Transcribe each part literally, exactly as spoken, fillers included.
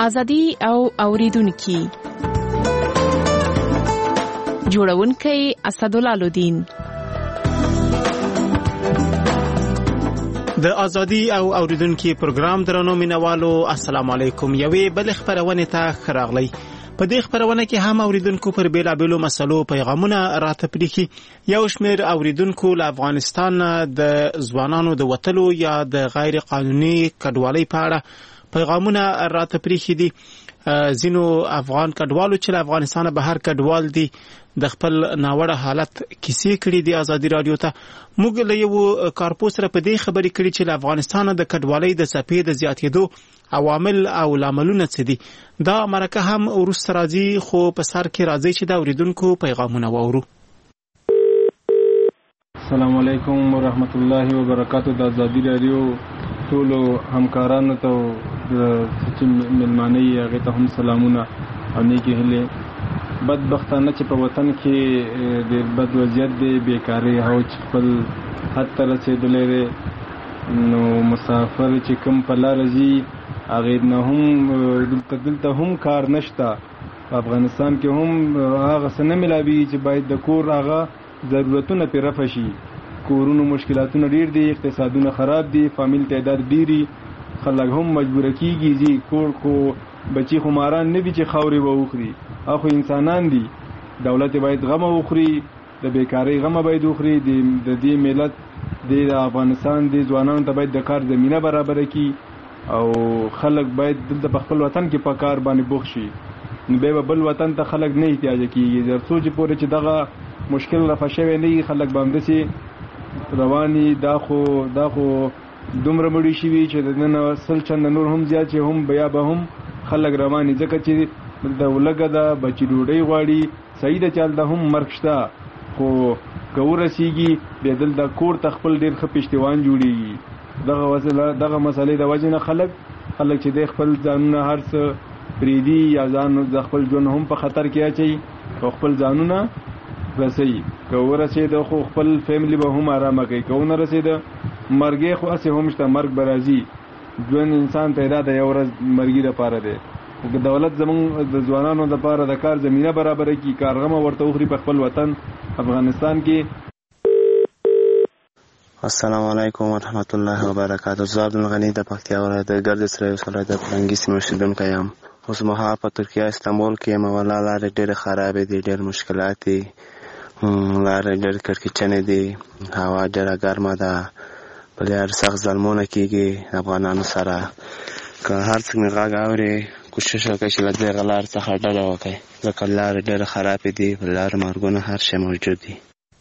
ازادي او اوریدونکو. جوړونکی اسدالله لودین. د ازادي او اوریدونکو پروګرام درنو مینوالو السلام علیکم. یوې بل خبرونه ته خراغلی. په دې خبرونه کې هم اوریدونکو پر بیلابېلو مسلو پیغامونه راته پریخي. یو شمېر اوریدونکو له افغانستان د ځوانانو د وټلو یا د غیر قانوني کډوالۍ په اړه پیغامونه راته پریخي دي. زینو افغان کډوالو چې له افغانستان بهر کډوال دي د خپل ناوړه حالت کیسې کړي دي ازادي رادیو ته. موږ له یو کارپوس سره په دې خبرې کړي چې له افغانستان د کډوالۍ د څپې د زیاتېدو عوامل او لاملونه څه دي. دا مرکه هم وروسته راځي، خو په سر کې راځي چې د اوریدونکو پیغامونه واورو. السلام علیکم ورحمت الله وبرکاتہ. د ازادي رادیو ټولو همکارانو ته چې ملمانه یې هغه ته هم سلامونه او نیکی هیلې. بدبختانه چې په وطن کې د بد وضعیت دی، بیکاری او خپل حد ته رسېدلی دی، نو مسافر چې کوم په لاره ځي هغې نه هم دلته دلته هم کار نشته. په افغانستان کې هم هغه څه نه ملاوي چې باید د کور هغه ضرورتونه پرې رفع شي. کورونو مشکلاتونه ډیر دي، اقتصادونه خراب دي، فامیل تعداد ډیری، خلک هم مجبور کیږي چې کور کو بچي خو ماران نه دي چې خاورې به وخوري، اخو انسانان دي. دولت باید غم وخوري، د بیکاری غم باید وخوري. د دې ملت د افغانستان د ځوانانو ته باید د کار زمينه برابر کړي او خلک باید دلته په خپل وطن کې په کار باندې بوخت شي. نو به بل وطن ته خلک نه احتیاج کیږي. تر څو چې پورې چې دغه مشکل رفع شوی نه خلک باندې سي رواني. دا خو دا خو دومره مړی شي چې د نن سل چند نور هم زیات چې هم بیا به هم خلک رواني، ځکه چې د ولګه د بچی ډوډۍ غواړي. صحیح ده چې د هم مرګ شته، خو ګور رسیږي به دل د کور تخپل ډیر ښه پښتوان جوړیږي. دغه وسله دغه مسلې د وجه نه خلک خلک چې د خپل ځانونه هر څه پریدي یا ځان د خپل ژوند هم په خطر کې اچي او خپل ځانونه رسي. که ورسېد خو خپل فیملی به هم آرامه کوي، که ونه رسېد مرګې خو اسې هم شته، مرګ به راځي. ژوند انسان پیدا د یو ورځ مرګي لپاره دی. که دولت زمونږ د ځوانانو لپاره د کار زمینه برابره کړي، کارغمه ورته وخوري په خپل وطن افغانستان کې. السلام علیکم ورحمت الله وبرکاتہ. زه عبدالغنی د پکتیا ولایت د ګرد سره ولایت د فرنګي سیمې اوسیدونکی یم. اوس مهال په ترکیه استانبول کې یم. ولا لارې ډېرې خرابې دي، ډېر مشکلات دي، لارې ډېر کړکېچنې دي، هوا ډېره ګرمه ده، په لار سخت ظلمونه کېږي افغانانو سره. که هر څنګه غږ اوري کوشش وکړئ چې له دغه لارې څخه ډډه وکړئ، ځکه لارې ډېرې خرابې دي، په لار مرګونه هر شی موجود دي.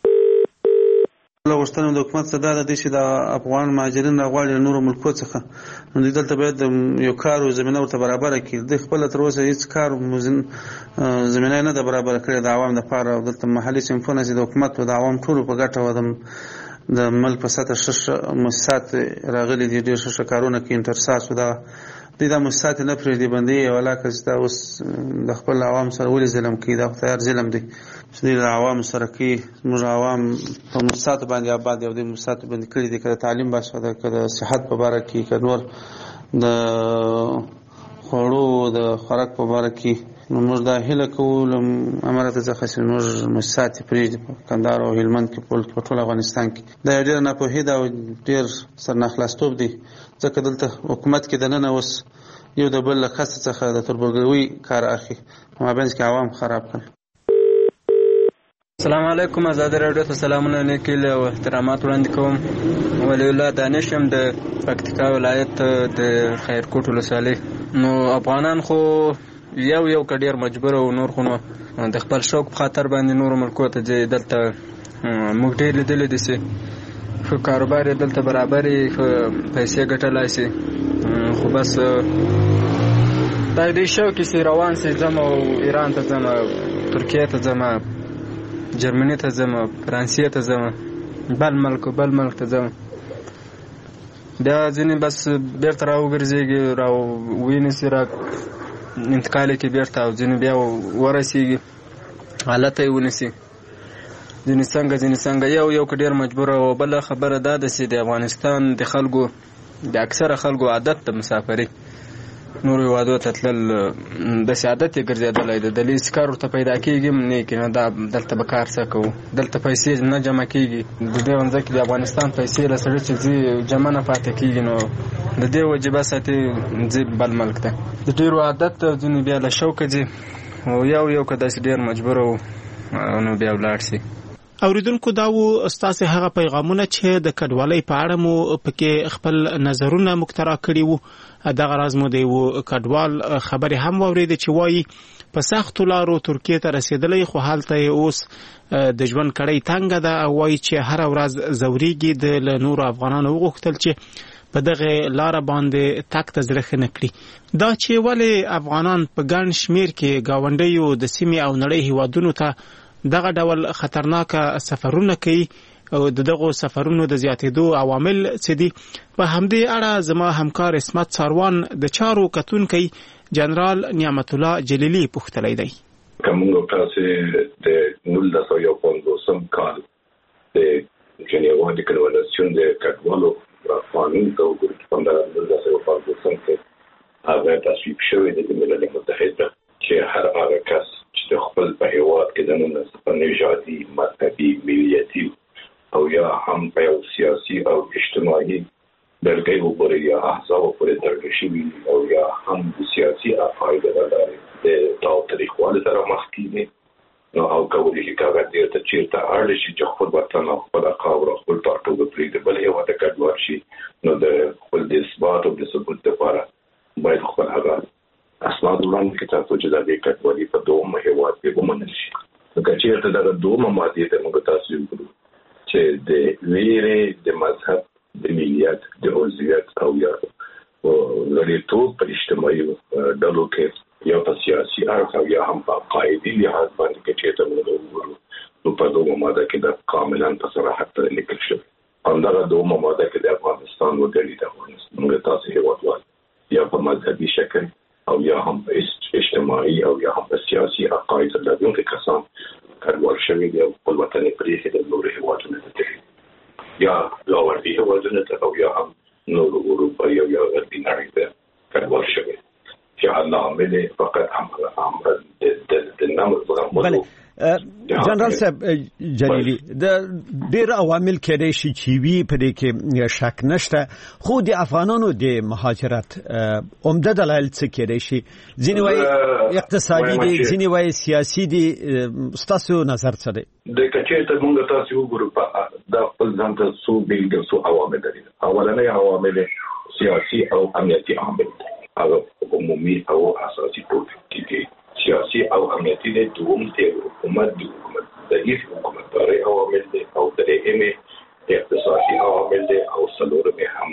له غوښتنه د حکومت څخه دا ده چې د افغان مهاجرین راغواړي له نورو ملکو څخه، نو دوی دلته باید یو کار او زمینه ورته برابره کړي. دوی خپله تر اوسه هېڅ کار زمینه نه ده برابره کړې د عوام دپاره. او دلته محلي صنفونه چې د حکومت او د عوام ټولو په ګټه وه، د ملک په سطح ښه مؤسسات راغلي دي، ډېر ښه کارونه کوي. انترساس دا دوی دا مؤسسات نه پرېږدي، بندوي یې. ولاکه چې دا اوس د خپل عوام سره ولې ظلم کوي؟ دا خو تیار ظلم دی چې دوی د عوامو سره کوي. زموږ عوام په مؤسساتو باندې آباد دي او دوی مؤسساتو باندې کړي دي، که د تعلیم بحث ده، که د صحت په باره کې، که نور د خوړو د خوراک په باره کې. نو موږ دا هیله کوو له امارت څخه چې موږ مؤسسات یې پرېږدي په کندهار او هلمند کې، په ټول افغانستان کې. دا یو ډېره ناپوهي ده او ډېر سرناخلاصتوب دی، ځکه دلته حکومت کې دننه اوس یو د بل له کسه څخه د تربورګلوۍ کار اخلي، مابینځ کې عوام خراب کړل. السلام علیکم. ازادي رادیو ته سلامونه نیکي او احترامات وړاندې کوم. ولی الله دانش یم د پکتیکا ولایت د خیرکوټ ولسوالۍ. نو افغانان خو یو یو که ډېر مجبور او نور خو نو د خپل شوق په خاطر باندې نورو ملکو ته ځي. دلته موږ ډېر لیدلی دي چې ښه کاروبار یې دلته برابر یې، ښه پیسې ګټلی شي، خو بس دا دې شوق چې روان سي، ځم او ایران ته ځم، ترکیې ته ځم، جرمني ته ځم، فرانسې ته ځم، بل ملک بل ملک ته ځم. بیا ځینې بس بیرته را وګرځېږي، را وینیسي، را انتقال کې بیرته، او ځینې بیا ورسېږي حالت یې ونیسي. ځینې څنګه ځینې څنګه یو یو که ډېر مجبوره. او بله خبره دا ده چې د افغانستان د خلکو د اکثره خلکو عادت د مسافرۍ، نور هیوادو ته تلل د سعادت یې ګرځېدلی دی. د لیز کار ورته پیدا کېږي نه کې نه دا دلته به کار څه کوو، دلته پیسې نه جمع کېږي. د دې ونځه کې د افغانستان پیسې له سړي چې ځي جمع نه پاتې کېږي، نو د دې وجې بس اتې ځي بل ملک ته. د ډېرو عادت ځینې بیا له شوقه ځي او یو یو که داسې ډېر مجبور وو نو بیا ولاړ شي. اوریدونکو دا و ستاسو هغه پیغامونه چې د کډوالۍ په اړه مو پکې خپل نظرونه مخترع کړي وو. دغه راز مو دی و کډوال خبرې هم واورېدې چې وایي په سختو لارو ترکیې ته رسیدلی، خو هلته اوس د ژوند کړۍ تنګه ده او وایي چې هر ورځ زوريږي. د نورو افغانانو وغوښتل چې په دغه لار باندې تک ته زړه ښه نه کړي. دا چې ولې افغانان په ګڼ شمیر کې گاونډیو د سیمې او نړۍ هیوادونو ته دغه ډول خطرناک سفرونه کوي او دغه سفرونو د زیاتېدو عوامل څه دي، په همدې اړه زما همکار اسمت ساروان د چارو کتونکی جنرال نعمت الله جلیلی پوښتلی دی. کومه تاسو د نولس سوه پنځوسم کال د جنیوا د کنوانسیون د کډوالو قانون ته وګورئ، په نولس سوه پنځوسم کې هغه تصویب شوی د ملل متحد چې هر هغه کس چې د خپل په هیواد کې د نن نژادي، مذهبي، ملیتي او یا هم په یو سیاسي او اجتماعي ډلګۍ وګوري یا احزاب پورې تړل شوي او یا هم د سیاسي عقایدو له لارې د تاوتریخوالي سره مخ کېږي، نو او کولی شي که هغه دې ته چېرته اړ شي چې خپل وطن او خپله خاوره خپل ټاټوبه پرېږدي بل هېواد ته کډوال شي، نو د خپل د اثبات او د ثبوت لپاره باید خپل هغه اسناد وړاندې کړي ترڅو چې دا د کډوالي په دومره هېواد کې ومنل شي. نو که چېرته دغه دومره مادې ته موږ تاسو وګورو چې د ویرې، د مذهب، د ملیت، د عضویت او یا غړیتوب په اجتماعي ډلو کې یا په سیاسي اړخ او یا هم په عقایدي لحاظ باندې کې چېرته موږ وګورو نو په دومره ماده کې دا کاملا په صراحت لیکل شوی. همدغه دومره ماده کې د افغانستان وګړي د افغانستان موږ تاسو هېوادوال یا په مذهبي شکل او یا هم په اجتماعي او یا هم په سیاسي عقایدو لرونکي کسان کډوال شوي دي او خپل وطن یې پرېښی د نورو هېوادونو ته تللي یا ګاونډي هېوادونو ته او یا هم نورو اروپایي او یا غربي نړۍ ته کډوال شوي چې حل عامل یې فقط هم د نامل زغملو. جنرال صاحب جلیلی، د ډېر عوامل کېدای شي چې وي په دې کې شک نشته، خو د افغانانو د مهاجرت عمده دلایل څه کېدای شي؟ ځینې وایي اقتصادي دي، ځینې وایي سیاسي دي، ستاسو نظر څه دی؟ د که چېرته موږ تاسو وګورو دا خپل ځان ته څو بېلګې څو عوامل لري. اولنی عوامل سیاسي او امنیتي عامل دي، هغه عمومي او اساسي ټول دي. سیاسي او امنیتي دي، دوم د حکومت د حکومت ضعیف حکومتداري عوامل دي او درېیمې اقتصادي عوامل دي او څلورمې هم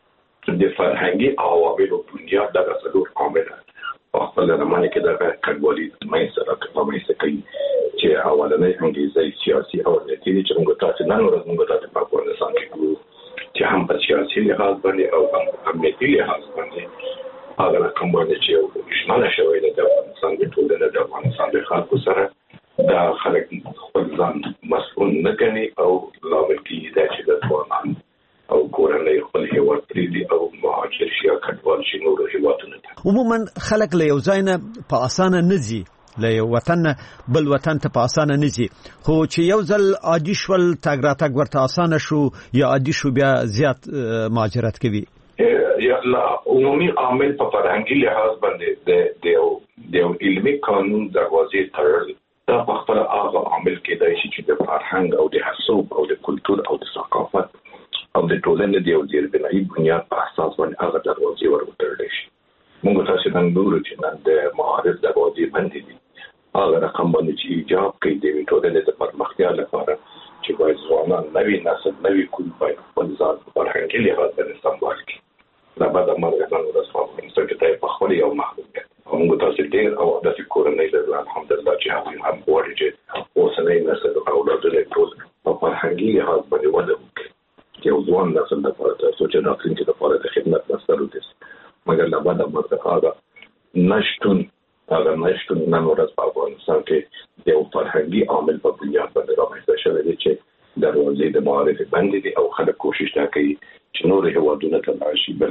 د فرهنګي عواملو بنیاد دغه څلور عوامل په خپل زمانه کې دغه کډوالي منځته رامنځته کوي چې اولنی انګېزه سیاسي او امنیتي دي چې موږ تاسو نن ورځ موږ تاسو په افغانستان کې ګورو چې هم په سیاسي لحاظ باندې او هم امنیتي لحاظ باندې هغه رقم باندې چې ژمنه شوې ده د افغانستان د ټولنې د افغانستان د خلکو سره دا خلک خپل ځان مسؤل نه ګڼي او لامل کېږي دا چې د افغانان او کورنۍ خپل هېواد پرېږدي او مهاجر شي یا کډوال شي نورو هېوادونو ته. عموما خلک له یو ځای نه په اسانه نه ځي، له یو وطن بل وطن ته په اسانه نه ځي، خو چې یو ځل عادي شول تګ راتګ ورته اسانه شو یا عادي شو بیا زیات مهاجرت کوي. یا لا عمومي عامل په فرهنګي لحاظ باندې د د علمي قانون دروازې تړل دا په خپل هغه عامل کېدای شي چې د فرهنګ او د حسوب او د کلتور او د ثقافت او د ټولنې د یو ځیربنایي بنیاد په اساس باندې هغه دروازې ورتړل شي. موږ تاسو نن ګورو چې نن د معارف دروازې بندې دي، هغه رقم باندې چې ایجاب کوي د ټولنې د پرمختیا لپاره چې باید ځوانان نوي نسل نوي کول باید خپل ځان په فرهنګي لحاظ باندې سمبال کړي. دا به د مرګ نه ورځ په افغانستان کې ته په خپل یو محدود او موږ تاسو ډېر او داسې کورنۍ لرو الحمدلله چې هغوی هم غواړي چې اوسنی نسل او اولادونه یې ټول په فرهنګي لحاظ باندې وده وکړي، یو ځوان نسل لپاره ترڅو چې راتلونکي لپاره د خدمت بستر وګرځي. مګر له بعده مرګ هغه نشتون هغه نشتون نن ورځ په افغانستان کې یو فرهنګي عامل په بنیاد باندې رامنځته شوی دی چې دروازې د معارف بندې دي او خلک کوشش نه کوي چې نور هېوادونه ته لاړ شي، بلخص یا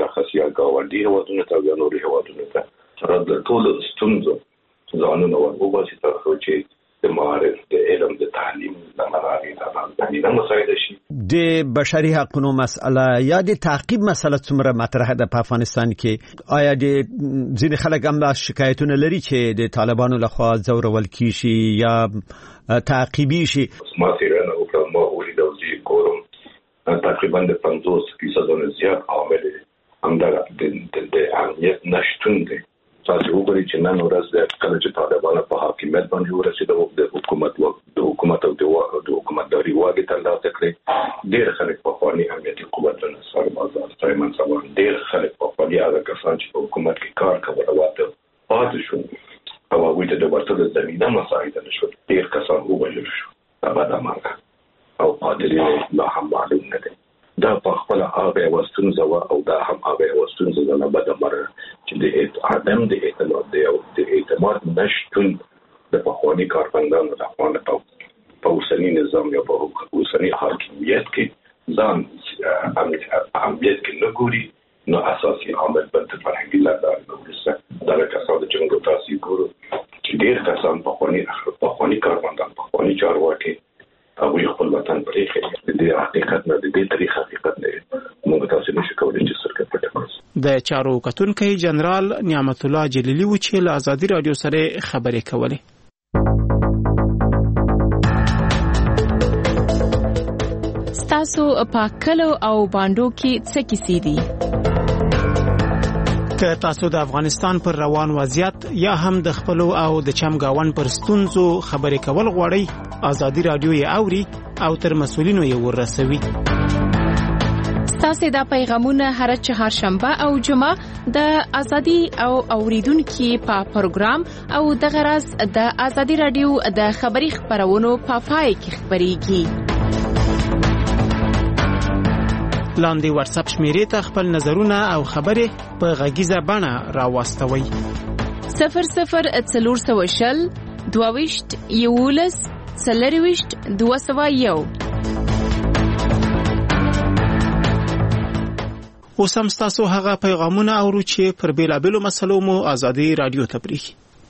یا ګاونډي هېوادونو ته یا نورو هېوادونو ته سره د ټولو ستونزو ځانونه ورغوباسي تر څو چې د معارف د علم د تعلیم د منابع د تامین مسایل شي. د بشري حقوقو مسله یا د تعقیب مسله څومره مطرح ده په افغانستان کې؟ آیا د ځینې خلک هم شکایتونه لري چې د طالبانو لخوا ځورول کیږي یا تعقیبي شي؟ ما څېړنه وکړه، ما ولیدل چې ګورم تقریبا د پنځوس فیصدونو زیات عامل همدغه د امنیت نشتون دی. تاسو وګورئ چې نن ورځ د کله چې طالبان په حاکمیت باندې ورسېدل، د حکومت د حکومت او د حکومتداري واګې ترلاسه کړې، ډېر خلک په خواني امنیتي قوتونو سربازان سایمن سامان ډېر خلک په خواني هغه کسان چې په حکومت کې کار کول واته پاتې شو او هغوی ته د ورتلو زمینه مساعده نه شو. ډېر کسان ووژل شو ابدا مرګ او پادری لا هم معلوم نه دی. دا په خپل هغه وستونزه او دا هم هغه وستونزه نه بده مره چې د عدم د اعتماد دی او د اعتماد نشټون د پخواني کارمندانو د خوانه په اوسني نظام یا په اوسني حاکمیت کې ځان امنیت کې نه ګوري، نو اساسي عامل بل ته فرهنګي لاره ورسره دا کسان د جنګ تاسو ګورو چې ډېر کسان پخواني پخواني کارمندان پخواني چارواکي او یو خپل وطن پرېږي. د دې حقیقت نه د دې تاریخ حقیقت نه موږ تاسو نشو کولای چې سرکټ پټ کړو. د چارو کتونکي جنرال نعمت الله جلیلی و چې له ازادي رادیو سره خبرې کولې. تاسو په کلو او باندو کې څه کیسې دي؟ که تاسو د افغانستان پر روان وضعیت یا هم د خپلو او د چمګاون پر ستونزو خبرې کول غواړئ، ازادي رادیو یې اوري او تر مسؤلینو یې ورسوي. ستاسو دا پیغامونه هر چهارشنبه او جمعه د ازادي او اوریدونکو په پروګرام او د غرض د ازادي رادیو د خبري خبرونو په پای کې خبريږي. لاندې واتس اپ شمیرې ته خپل نظرونه او خبرې په غږیزه بڼه راوستوي. صفر صفر څلور سوه شل دوه ویشت یولس څلور ویشت دوه سوه یو. اوس هم ستاسو هغه پیغامونه اورو چې پر بیلابیلو مسلو مو ازادي رادیو ته پریږي.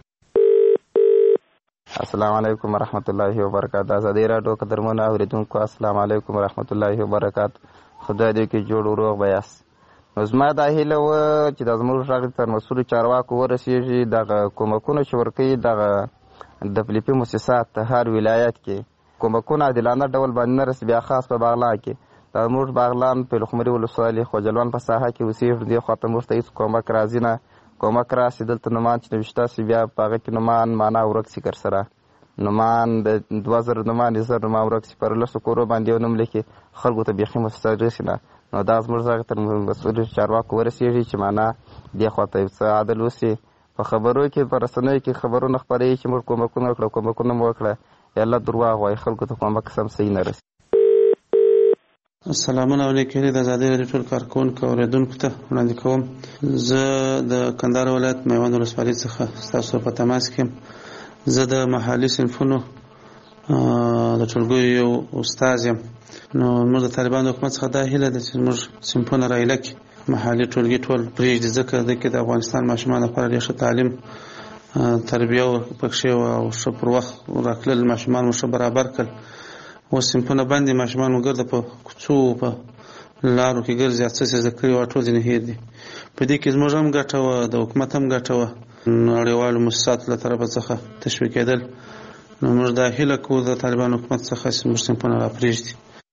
السلام علیکم ورحمت الله وبرکاته. ازادي رادیو قدرمن اوریدونکو السلام علیکم ورحمت الله وبرکاته. خدای دې کې جوړ ورو بیاس. نو زما دا هیله و چې د زموږ غږ تر مسؤل چارواکو ورسیږي، دغه کومکونه چې ورکوي دغه د فلیپي مؤسسات هر ولایت کې کومکونه عادلانه ډول باندې نه رسي. بیا خاص په باغلان کې د موږ باغلان په لخمري ولسوالۍ خوجلوان په ساحه کې اوسېږي، دې خواته موږ ته هېڅ کومک راځي نه. کومک راسي دلته نومان چې نوشته سي بیا په هغه کې نومان معنا ورک سي کر سره نومان د دوه زره نومان زر نومان ورک سي پر لسو کورو باندې یو نوم لیکي خلکو ته بیخي مؤسسه رسي نه. نو دا زموږ ځای تر مسؤل چارواکو ورسېږي چې معنا دې خواته یو څه عادل وسي. په خبرو کې په رسنیو کې خبرونه خپروي چې موږ کومکونه وکړو کومکونه مو وکړه، الله دروغ وایي، خلکو ته کومک سم صحیح نه رسي. سلامونه علیکم. د ازادي رادیو ټول کارکونکو اوریدونکو ته وړاندې کوم. زه د کندهار ولایت میوند ولسوالۍ څخه ستاسو په تماس کې یم. زه د محلي صنفونو د ټولګیو یو استاد یم. نو موږ د طالبانو حکومت څخه دا هیله ده چې موږ صنفونه رایله کړي، محلي ټولګي ټول پرېږدي، ځکه دلته د افغانستان ماشومان لپاره ډېر ښه تعلیم تربیه پکښې وه او ښه پر وخت راتلل، ماشومان مو ښه برابر کړل. اوس صنفونه بند دي، ماشومان مو ګرده په کوڅو په لارو کې ګرځي، هر څه یې زده کړي وه، ټول ځینې هېر دي. په دې کې زموږ هم ګټه وه، د حکومت هم ګټه وه، نړیوالو مؤسساتو له طرفه څخه تشویقېدل. نو موږ دا هیله کوو د طالبانو حکومت څخه چې موږ صنفونه را پرېږدي.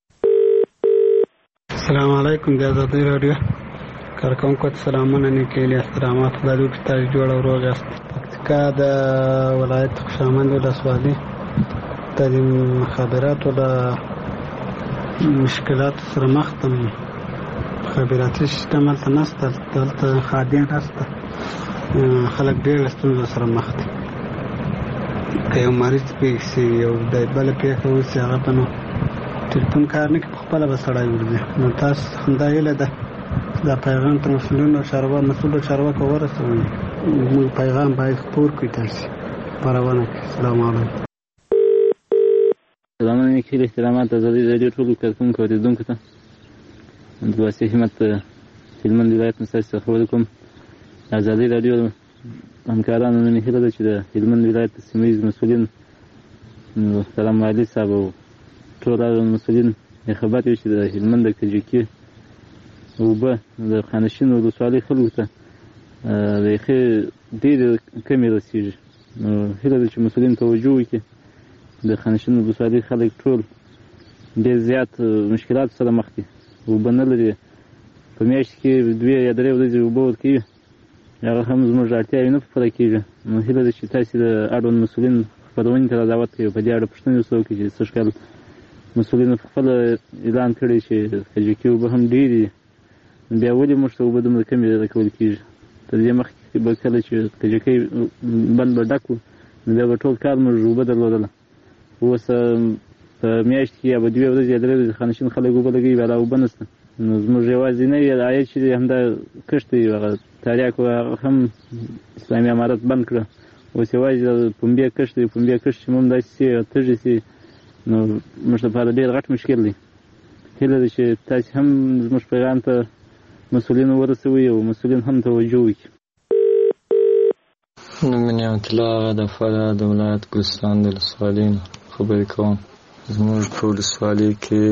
السلام علیکم. د ازادي رادیو کارکونکو ته سلامونه، نیکې احترامات. خدای دې وکړي تاسو جوړ او روغ یاست. پکتیکا د ولایت خوشامند ولسوالۍ د مخابراتو له مشکلاتو سره مخ یم. مخابراتي سیستم هلته نشته، دلته خادم نشته، خلک ډېر له ستونزو سره مخ دي. که یو مریض پېښ شي، یو د بله پېښه وشي، هغه به نو ټلیفون کار نه کوي، پخپله به سړی ورځي. نو تاسو همدا هیله ده دا پیغام تر مسؤلینو مسؤلو چارواکو ورسوئ. موږ پیغام باید خپور کړي تاسو خپرونه کړئ. السلام علیکم. سلامونه نیکې احترامات. ازادي رادیو ټولو کارکونکو اوریدونکو ته دواسي همت هلمند ولایت نه ستاسو څخه خبرې کوم. ازادي راډیو همکارانو نن هیله ده چې د هلمند ولایت د سیمه ییز مسؤلین محترم والي صاحب او ټول هغه مسؤلین خبر وي چې د هلمند د کجکي اوبه د خانشین ولسوالۍ خلکو ته بیخي ډېرې کمې رسېږي. نو هیله ده چې مسؤلین توجه وکړي. د خانشین ولسوالۍ خلک ټول ډېر زیات مشکلاتو سره مخ دي. اوبه نه لري، په میاشت کې دوې یا درې ورځې اوبه ورکوي، هغه هم زموږ اړتیاوې نه پوره کېږي. نو هیله ده چې تاسې د اړوند مسؤلین خپرونې ته را دعوت کوي، په دې اړه پوښتنې ورسره وکړي چې سږ کال مسؤلینو پخپله اعلان کړی چې کجکي اوبه هم ډېرې دي، بیا ولې موږ ته اوبه دومره کمې راکول کېږي؟ تر دې مخکې به کله چې کجکۍ بند به ډک وو نو بیا به ټول کال موږ اوبه درلودله. اوس په میاشت کې یا به دوې ورځې یا درې ورځې خانشین خلک اوبه لګوي، بیا لا اوبه نشته. نو زموږ یوازینی عاید چې دی همدا کښت دی. هغه تریاکو هم اسلامي امارت بند کړه، اوس یوازې پنبې کښت دی. پنبې کښت چې موږ داسې سي تږي سي، نو موږ لپاره ډېر غټ مشکل دی. هیله ده چې تاسې هم زموږ پیغام ته مسؤلینو ورسوي او مسؤلین هم توجه وکړي. نوم مې نعمت الله غدافره د ولایت ګلستان د ولسوالۍ نه خبرې کوم. زموږ په ولسوالۍ کې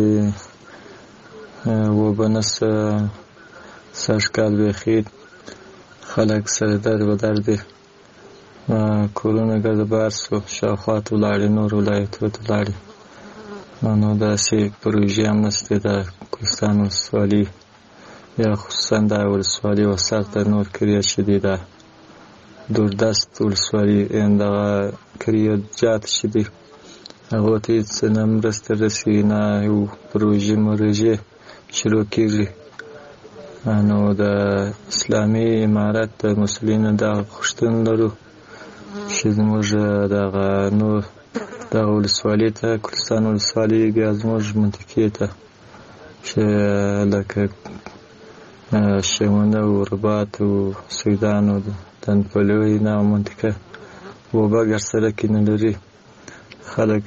اوبه نشته. سږ کال بیخي خلک سره در بدر دي. کورونه ګردبار سو، شاوخوا ته ولاړې، نور ولایتونو ته ولاړې. نو داسې پروژې هم نشته د ګلستان ولسوالۍ یا خصوصا دا ولسوالۍ وسط د نور کریه چې دي، دا دوردست ولسوالۍ دغه کریه جات چې دي، هغو ته هېڅ نه مرسته رسوي، نه یو پروژې مرجې شروع کېږي. نو د اسلامي امارت د مسؤلینو دغه غوښتنه لرو چې زموږ دغه نور دغه ولسوالۍ ته ګلستان ولسوالۍ بیا زموږ منطقې ته چې لکه شمونه و رباط و سیدان و دنپلوی نه منطقه اوبه ګر سرک نه لري. خلک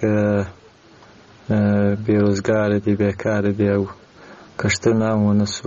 بېروزګاره دي، بیکاره دي او کښتونه هم ونه سو.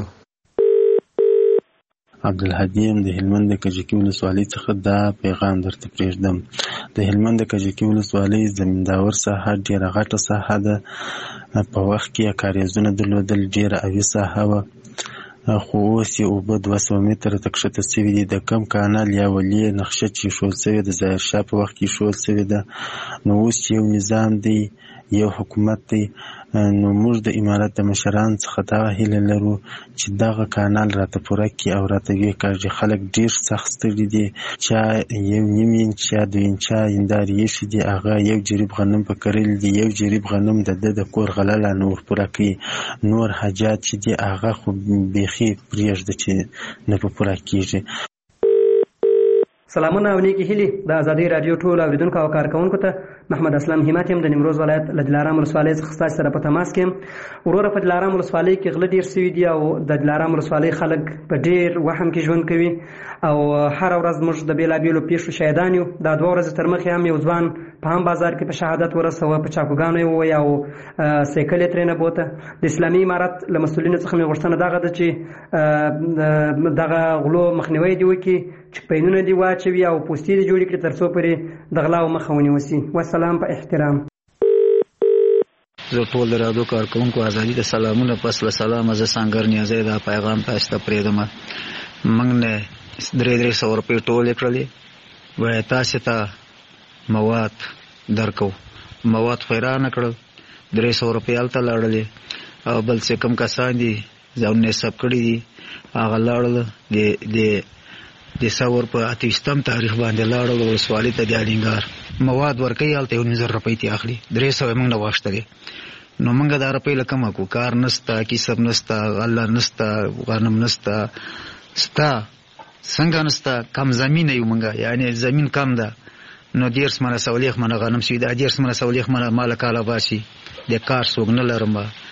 عبدالهادي یم د هلمند د کجکي ولسوالۍ څخه دا پیغام درته پرېږدم. د هلمند د کجکي ولسوالۍ زمینداور ساحه ډېره غټه ساحه ده. په وخت کې یې کاریزونه درلودل، ډېره اوي ساحه وه، خو اوس یې اوبه دوه سوه متره ته کښته سوي دي. د کم کانال یا ولې نقشه چې ایښودل سوې د ظاهرشاه په وخت کې ایښودل سوې ده. نو اوس یو نظام دی، یو حکومت دی. نو موږ د امارت د مشرانو څخه دغه هیله لرو چې دغه کانال راته پوره کړي او راته ویې کاږي. خلک ډېر سخت ستړي دي. چا یو نیم انچ یا دوه انچه هندارې ایښي دي، هغه یو جریب غنم په کرلي دي، یو جریب غنم د ده د کور غله لا نه ور پوره کوي. نور حاجات چې دي هغه خو بیخي پرېږده چې نه په پوره کېږي. سلامونه او نیکې هیلې د ازادۍ راډیو ټولو اورېدونکو او کارکوونکو ته. محمد اسلام همت یم د نیمروز ولایت له دلارام ولسوالۍ څخه ستاسو سره په تماس کې یم. وروره په دلارام ولسوالۍ کې غله ډېر سوي دي او د دلارام ولسوالۍ خلک په ډېر وهم کې ژوند کوي او هره ورځ موږ د بېلابېلو پیښو شاهدان یو. دا دوه ورځې تر مخکې هم یو ځوان په هم بازار کې په شهادت ورسوه، په چاقوګانو یې وویه او سایکل یې ترېنه بوته. د اسلامي امارت له مسؤلینو څخه مې غوښتنه دغه ده چې دغه غلو مخنیوی دې وکړي، چې پینونه دې واچوي او پوستې دې جوړې کړي تر څو پورې د غلاو مخه ونیول سي. والسلام په احترام. زه ټول د راډیو کارکوونکو ازادي د سلامونه پس له سلامه زه سانګر نیازی دا پیغام تاسو ته پرېږدم. موږ نه درې درې سوه روپۍ ټولې کړلې، وایي تاسې ته مواد درکو. مواد خو یې رانه کړل، درې سوه روپۍ هلته لاړلې او بل چې کوم کسان دي ځانونه یې ثبت کړي دي هغه لاړل د د سور په اتهویشتم تاریخ باندې لاړل ولسوالۍ ته د الینګار مواد ورکوي، هلته یو نیم زره روپۍ ترې اخلي. درې سوه یې موږ نه واخیستلې. نو موږ دا روپۍ له کومه کړو؟ کار نشته، کسب نشته، غله نشته، غنم نشته، ستا څنګه نشته؟ کم زمینه یو موږ، یعنې زمین کم ده. نو دېرس منه سولیخ منه غنم سوي، دا دېرس منه سولیخ منه ماله کاله باسي. د کار څوک نه لرم.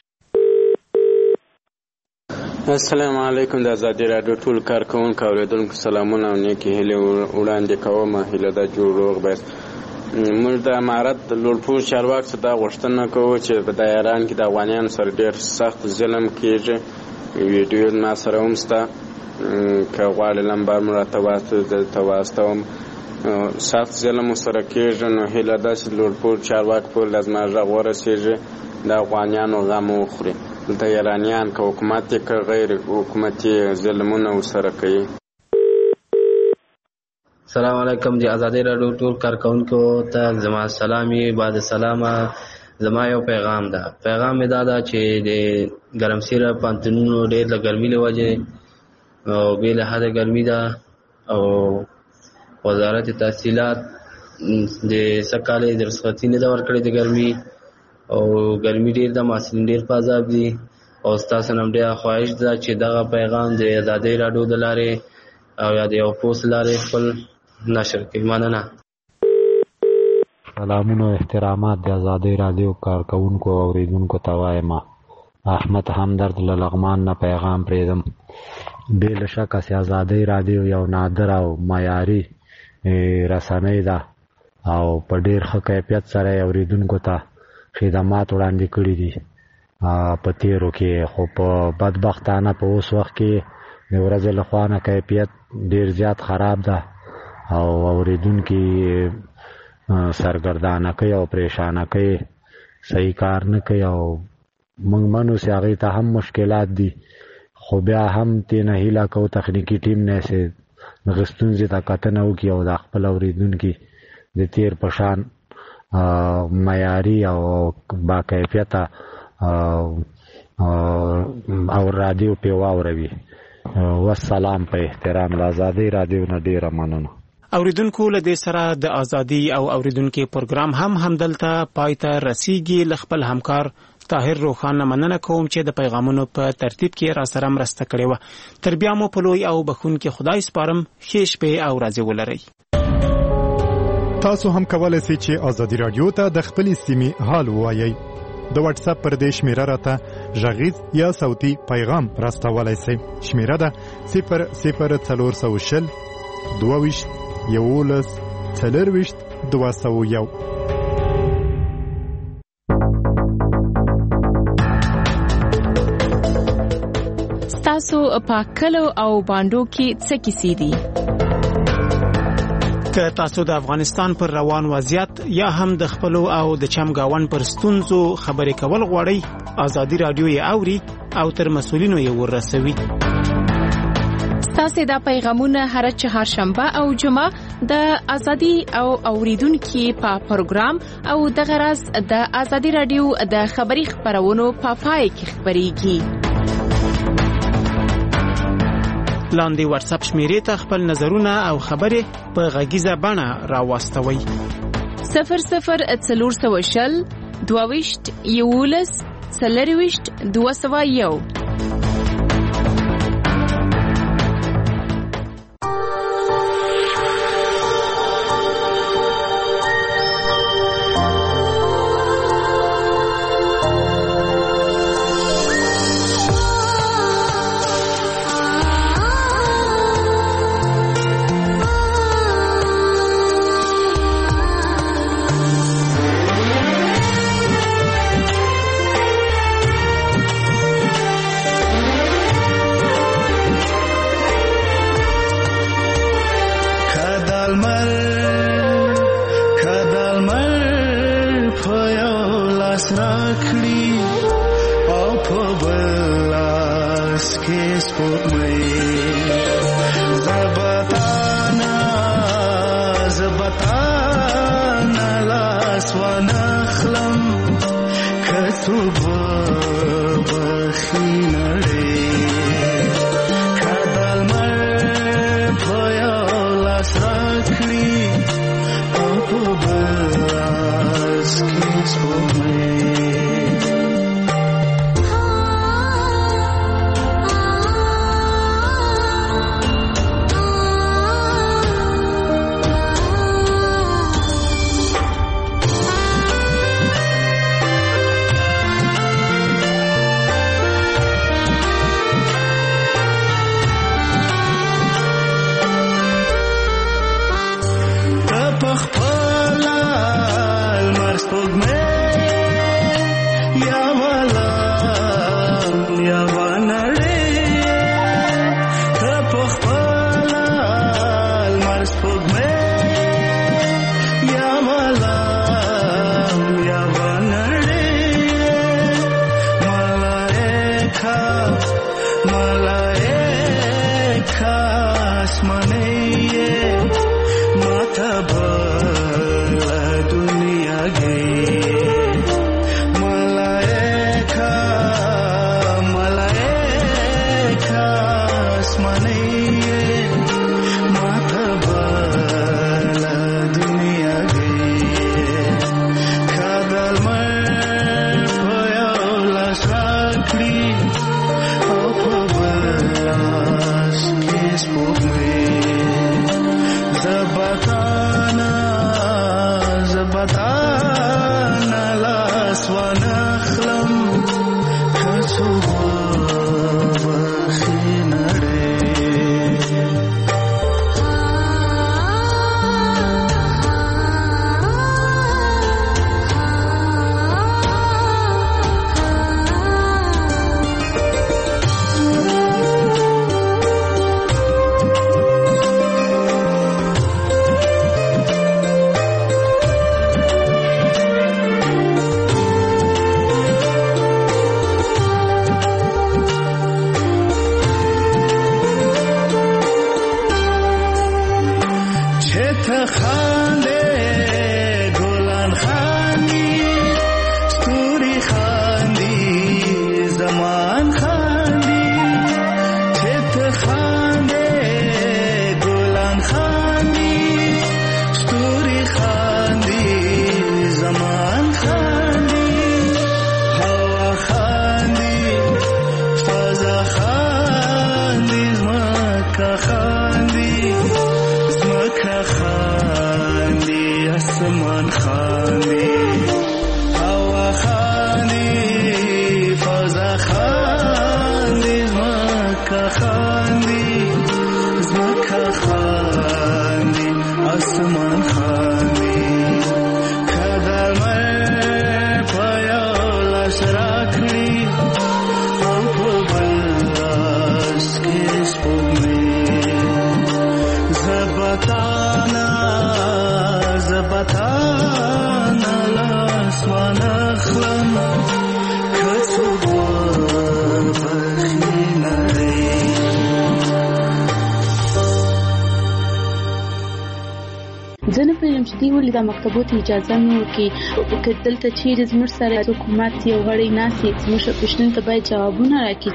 السلام علیکم. د ازادي راډیو ټول کارکوونکو اورېدونکو سلامونه او نیکې هیلې وړاندې کوم. هیله ده جوړ روغ باید. موږ د امارت د لوړپوړ چارواکو څخه دا غوښتنه کوو چې په دا ایران کې د افغانیانو سره ډېر سخت ظلم کېږي. ویډیو ما سره هم شته که غواړي لمبر مو راته واستوي دلته واستوم. سخت ظلم ورسره کېږي، نو هیله ده چې لوړپوړ چارواکو پورې زما غږ ورسېږي، د افغانیانو غم وخوري. دلته ایرانیان که حکومت یې که غیر حکومتي ظلمونه ورسره کوي. السلام علیکم. د ازادۍ راډیو ټول کارکونکو ته زما سلامي. بعد سلامه زما یو پیغام ده. پیغام مې دا ده چې د ګرمسیره پوهنتونونو ډېر د ګرمۍ له وجې او بې له حده ګرمي ده او وزارت تحصیلات د سږ کال یې رخصتي نه ده ورکړې د ګرمي او ګرمي ډېر ده، محصلین ډېر په عذاب دي او ستاسو نه ډېره خواهش ده چې دغه پیغام د ازادۍ راډیو د لارې او یا د یو پوسټ لارې خپل نشر کړي. مننه. سلامونه او احترامات د ازادۍ راډیو کارکونکو او اوریدونکو ته وایم. احمد همدرد له لغمان نه پیغام پرېږدم. بې له شکه چې ازادۍ راډیو یو نادر او معیاري رسنۍ ده او په ډېر ښه کیفیت سره یې اوریدونکو ته خدمات وړاندې کړي دي په تېرو کې، خو په بدبختانه په اوس وخت کې د ورځې له خوا نه کیفیت ډېر زیات خراب ده او اوریدونکي سرګردانه کوي او پریشانه کوي، صحیح کار نه کوي او موږ منو چې هغې ته هم مشکلات دي، خو بیا هم تېنه هیله کوو تخنیکي ټیم نه چې دغه ستونزې ته کتنه وکړي او د خپل اوریدونکي د تېر په شان معیاري او باکیفیته او رادیو پې واوروي. والسلام. په احترام د ازادۍ رادیو نه ډېره مننه. اوریدونکو له دې سره د ازادي او اوریدونکو پروګرام هم همدلته پای ته رسیږي. له خپل همکار طاهر روخان مننه کوم چې د پیغامونو په ترتیب کې را سره مرسته کړې وه. تر بیا مو په لوی او بخښونکي خدای سپارم. ښې شپې او ورځې ولرئ. تاسو هم کولای شئ چې ازادي رادیو ته د خپلې سیمې حال ووایئ. د واتس اپ پر دې شمیره راته غږیز یا صوتي پیغام راستولای شئ. شمیره ده صفر صفر څلور سوه شل دوه ویشت یولس څلور ویشت دوه سوه یو. ستاسو په کلو او باندو کې څه کیسې دي؟ که تاسو د افغانستان پر روان وضعیت یا هم د خپلو او د چمګاون پر ستونزو خبرې کول غواړئ، ازادي رادیو یې اوري او تر مسؤلینو یې ورسوي. ستاسو دا پیغامونه هر چهارشنبه او جمعه د ازادي او اوریدونکو په پروګرام او د غرض د ازادي رادیو د خبري خبرونو په پای کې خبريږي. لاندې واتس اپ شمیرې ته خپل نظرونه او خبرې په غږیزه بڼه راوستوئ. صفر صفر څلور سوه شل دوه ویشت یولس څلور ویشت دوه سوه یو. Pag-palal, Mars pag-may د مکتبونو اجازه مو کې کدلته چیرې زموږ سره حکومت یو غړي ناسي زموږ پښتون ته باید جوابونه راکړي.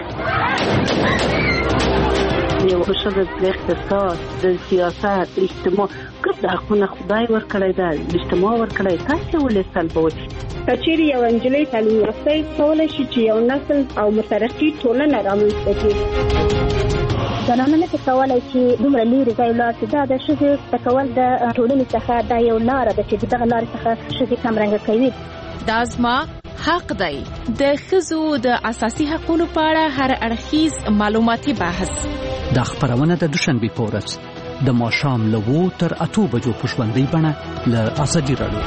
یو شغل د اقتصاد د سیاست اجتماع کله حقونه خدای ورکړی دا اجتماع ورکړی تاسو ولې سلبوي کچېری یو انجلۍ تعلیم یافته کولای شي چې یو نسل او مترقي ټولنه رامنځته کړي. زنانه نه کولای شي دومره لري ځای لا چې دا د شذ تکول د ټولنې څخه دا یو لار ده چې دغه لار څخه شذ کمرنګ کوي. دازما حق دی د خزو د اساسي حقوقو په اړه هر اړخیز معلوماتي بحث. د خبرونه د دوشنبه په ورځ د ماښام له وو تر اته بجو په ژوندۍ بڼه له ازادي راډیو.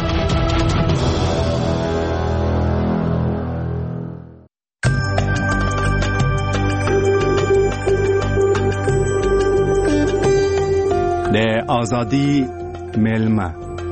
د ازادي ملما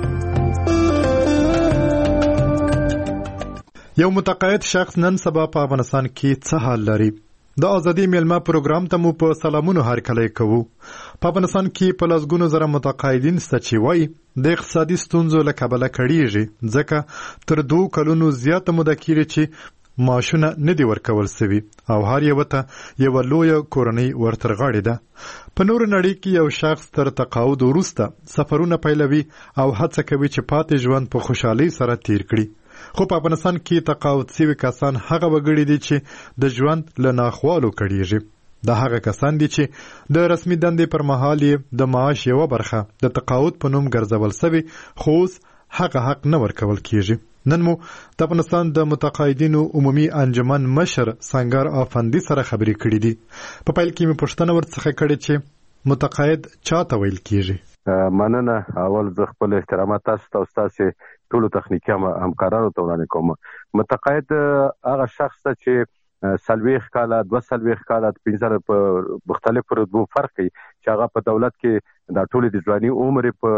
یو متقاعد شخص نن سبا په افغانستان کې څه حال لري؟ د ازادي ملما پروګرام ته مو په سلامونو هرکلی کوو. په افغانستان کې په لسګونو زره متقاعدین شته چې وایي د اقتصادي ستونزو له کبله کړیږي ځکه تر دوه کلونو زیاته موده کېږي چې معاشونه نه دي ورکول سوي او هر یو ته یو لویه کورنۍ ورترغاړې ده. په نور نړۍ کې یو شخص تر تقاعد وروسته سفرونه پیلوي او هڅه کوي چې پاتې ژوند په خوشحالۍ سره تیر کړي. خو په افغانستان کې تقاعد سوي کسان هغه وګړي دي چې د ژوند له ناخوالو کړیږي. دا هغه کسان دي چې د رسمي دندې پر مهال یې د معاش یوه برخه د تقاعد په نوم ګرځول سوي خو اوس هغه حق نه ورکول کیږي. نن مو د افغانستان د متقاعدینو عمومي انجمن مشر سنگر افندي سره خبرې کړې دي. په پیل کې مې پوښتنه ورڅخه کړې چې متقاعد چاته ویل کیږي؟ مننه. اول زه خپل احترامات تاسو ته او تاسو ټولو تخنیکي همکارانو ته وړاندې کوم. متقاعد هغه شخص چې څلوېښت کاله دوه څلوېښت کاله پنځه په مختلفو رتبو فرق کوي چې هغه په دولت کې دا ټولې د ځواني عمر په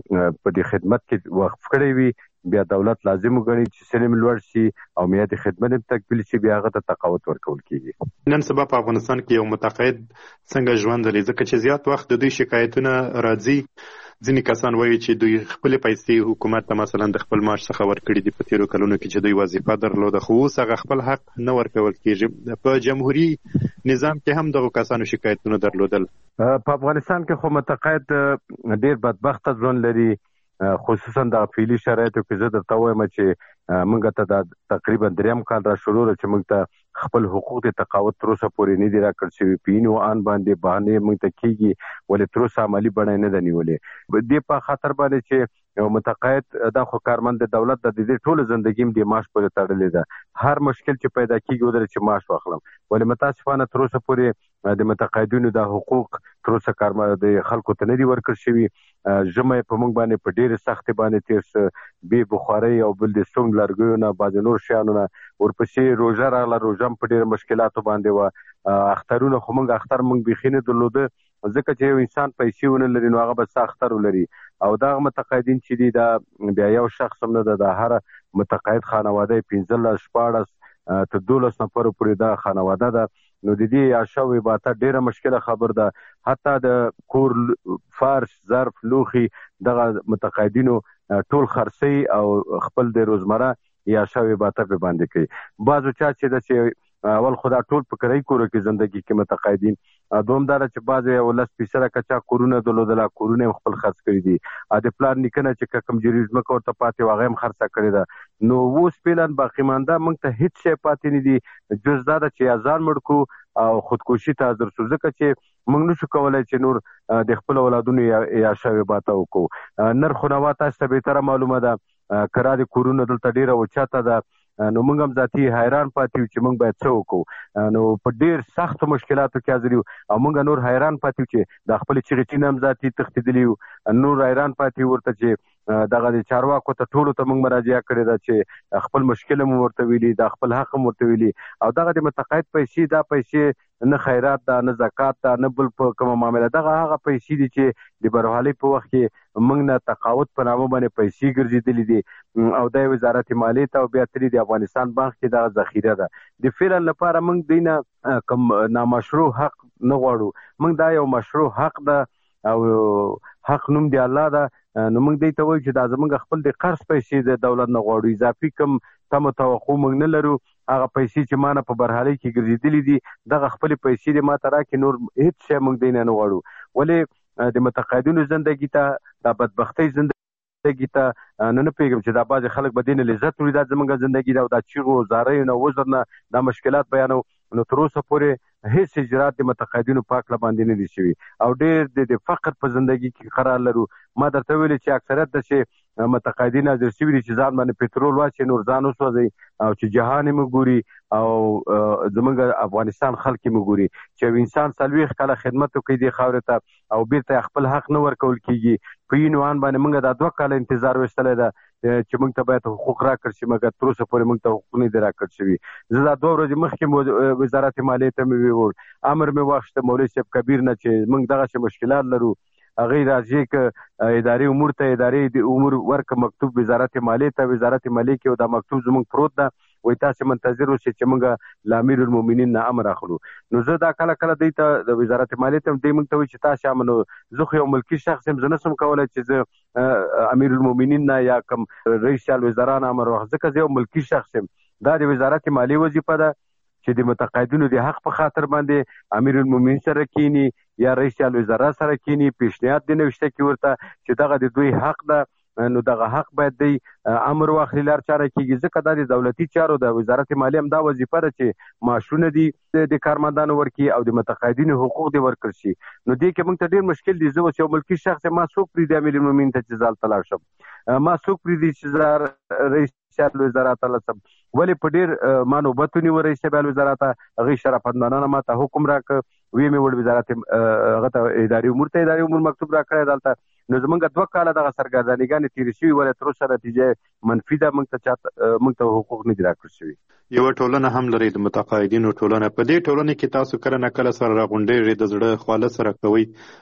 په دې خدمت کې وقف کړی وي بیا دولت لازم وګڼي چې سلم لوړ شي او میاد خدمت هم تکمیل شي بیا هغه ته تقاعد ورکول کیږي. نن سبا په افغانستان کې یو متقاعد څنګه ژوند لري ځکه چې زیات وخت د دوی شکایتونه راځي. ځینې کسان وایي چې دوی خپل پیسې حکومت ته مثلا د خپل معاش څخه ورکړي دي په تیرو کلونو کې چې دوی وظیفه درلوده خو اوس هغه خپل حق نه ورکول کیږي. په جمهوریت نظام کې هم دغه کسانو شکایتونه درلودل. په افغانستان کې خو متقاعد ډیر بدبخته ژوند لري خصوصا د فعلي شرایطو کې زه درته وایم چې موږ ته دا تقریبا دریم کال را شروع چې موږ ته خپل حقوق د تقاعد تر اوسه پورې نه دي راکړل شوي. په اینو آن باندې بهانې موږ ته کېږي ولې تر اوسه عملي بڼه نه ده نیولې. دې په خاطر باندې چې یو متقاعد دا خو کارمند د دولت د دې ټوله زندګي د معاش پورې تړلې ده. هر مشکل چې پیدا کېږي ودرې چې معاش واخلم ولې متاسفانه تر اوسه پورې د متقاعدینو د حقوق تر اوسه کارمند د خلکو ته نه دي ورکړل شوي. ژمی په موږ باندې په ډېرې سختې باندې تېر څه بې بخارۍ او بل د سونګ لرګیو نه بعضې نور شیانو نه ورپسې روژه راغله. روژه هم په ډېرو مشکلاتو باندې وه. اخترونه خو موږ اختر موږ بیخي نه درلوده ځکه چې یو انسان پیسې ونه لري نو هغه به څه اختر ولري. او دغه متقاعدین چې دي دا بیا یو شخص هم نه ده د هر متقاعد خانواده پنځلس شپاړس تر دولس نفرو پورې دا خانواده ده. نو د دې عشاوې باته ډیره مشکله خبر ده. حتی د کور فرش ظرف لوخي دغه متقاعدینو ټول خرڅي او خپل د روزمره یا عشاوې باته په باندې کوي. بعضو چا چې د چې اول خدا ټول په کرای کورو کې زندگی کې متقاعدین دوم دار چې بعض یو لس پیسره کچا کورونه دلودل کورونه خپل خرڅ کړی دي. ا د پلان نکنه چې کم جریزمه کو ته پاتې واغې هم خرڅه کړی ده. نو ووس پلان باقی مانده موږ ته هیڅ شی پاتې نه دي جز دا چې ازان مړکو او خودکشي ته در سوزه چې موږ نشو کولای چې نور د خپل اولادونو یا شاوې باته وکړو. نرخونه تاسو به تر معلومه ده کرا د کورونه دلته ډیره اوچاته ده. نو موږ هم ذاتي حیران پاتې چې موږ باید څه وکړو. نو په ډیر سخت مشکلاتو کې حاضر یو او موږ نور حیران پاتې چې د خپل چغې هم ذاتي تختیدلی نور حیران پاتې ورته چې دغه د چارواکو ته ټولو ته موږ مراجعه کړې ده چې خپل مشکل مو ورته ویلي د خپل حق مو ورته ویلي او دغه د متقاعد پیسې دا پیسې نه خیرات ده نه زکات ده نه بل په کومه معامله دغه هغه پیسې دي چې د برحالي په وخت کې موږ نه تقاعد په نامه باندې پیسې ګرځېدلې دي او د وزارت مالیې ته او بیا ترې د افغانستان بانک کې دغه ذخیره ده. د فعلا لپاره موږ دینه کوم نامشروع حق نه غواړو. موږ دا یو مشروع حق ده او حق نوم دی الله ده. نو موږ دې ته وایو چې دا زموږ خپل د قرض پیسې د دولت نه غواړو. اضافي کم تم توقع موږ نه لرو. هغه پیسې چې مانه په برحالي کې ګرځېدلې دي دغه خپل پیسې دې ماته راکړي نور هیڅ شی موږ دې نه غواړو. ولې د متقاعدینو زندګي ته د بدبختۍ زندګي ته نه نه پیږم چې دا بعضې خلک به دې نه لذت وړي. دا زموږ زندګي ده او دا چیغو زاریو نه وزر نه دا مشکلات بیانو. نو تر اوسه پورې هیڅ اجرات د متقاعدینو په هکله باندې نه دي شوي او ډېر د فقر په زندګي کې قرار لرو. ما درته ویلې چې اکثریت د چې متقاعدین حاضر شوي دي چې ځان باندې پټرول واچي نور ځان وسوځي او چې جهان یې ګوري او زموږ افغانستان خلک یې ګوري چې انسان څلوېښت کاله خدمت وکړي دې خاورې ته او بیرته خپل حق نه ورکول کېږي. په یې عنوان باندې موږ دا دوه کاله انتظار ویستلی ده چې موږ ته باید حقوق راکړل شي مګر تر اوسه پورې موږ ته حقوق نه دي راکړل شوي. زه دا دوه ورځې مخکې وزارت مالیې ته مې وویل امر مې واخیسته مولوي صاحب کبیر نه چې موږ دغسې مشکلات لرو. هغه راځي ک اداري امور ته اداري د امور ورک مکتوب وزارت مالیې ته وزارت مالیې کې دا مکتوب زموږ پروت ده وای تاسو منتظر اوسئ چې موږ ل امیر المؤمنین نه امر اخلو. نو زه دا کله کله دی ته د وزارت مالیې ته دی موږ ته وایي چې تاسو امنو زه خو یو ملکي شخص یم زه نسم کولی چې زه امیر المؤمنین نه یا کوم رئیس الوزرا نه امر واخلم ځکه زه یو ملکي شخص یم. دا د وزارت مالیې وظیفه ده چې د متقاعدینو د حق په خاطر باندې امیر المؤمنین سره کینی یا رئیس الوزرا سره کینی پیشنهاد دی نوشته کی ورته چې دغه د دوی حق ده. نو دغه حق باید دی امر واخلي لار چاره کیږي ځکه دا د دولتي چارو د وزارت مالیې هم دا وظیفه ده چې معاشونه دي د کارمندانو ورکړي او د متقاعدینو حقوق دي ورکړل شي. نو دې کې موږ ته ډېر مشکل دي. زه اوس یو ملکي شخص ما څوک پرېږدي امیر المؤمنین ته چې زه هلته لاړ شم ما څوک پرېږدي چې زه رئیس الوزرا ته لاړ شم. ولې په ډېر ما نوبت ونیو رئیس الوزرا ته هغې شرافتمندانه ما ته حکم راکړه ویې مې وړ وزارت هغه ته اداري امور ته اداري امور مکتوب راکړی دلته نو زمونږ دوه کاله دغه سرګردانیګانې تېرې شوي ولې تر اوسه نتیجه منفي ده، موږ ته چاته موږ ته حقوق نه دي راکړل شوي. یوه ټولنه هم لري د متقاعدینو ټولنه. په دې ټولنه کې تاسو کله نه کله سره راغونډېږئ، د زړه خواله سره کوئ.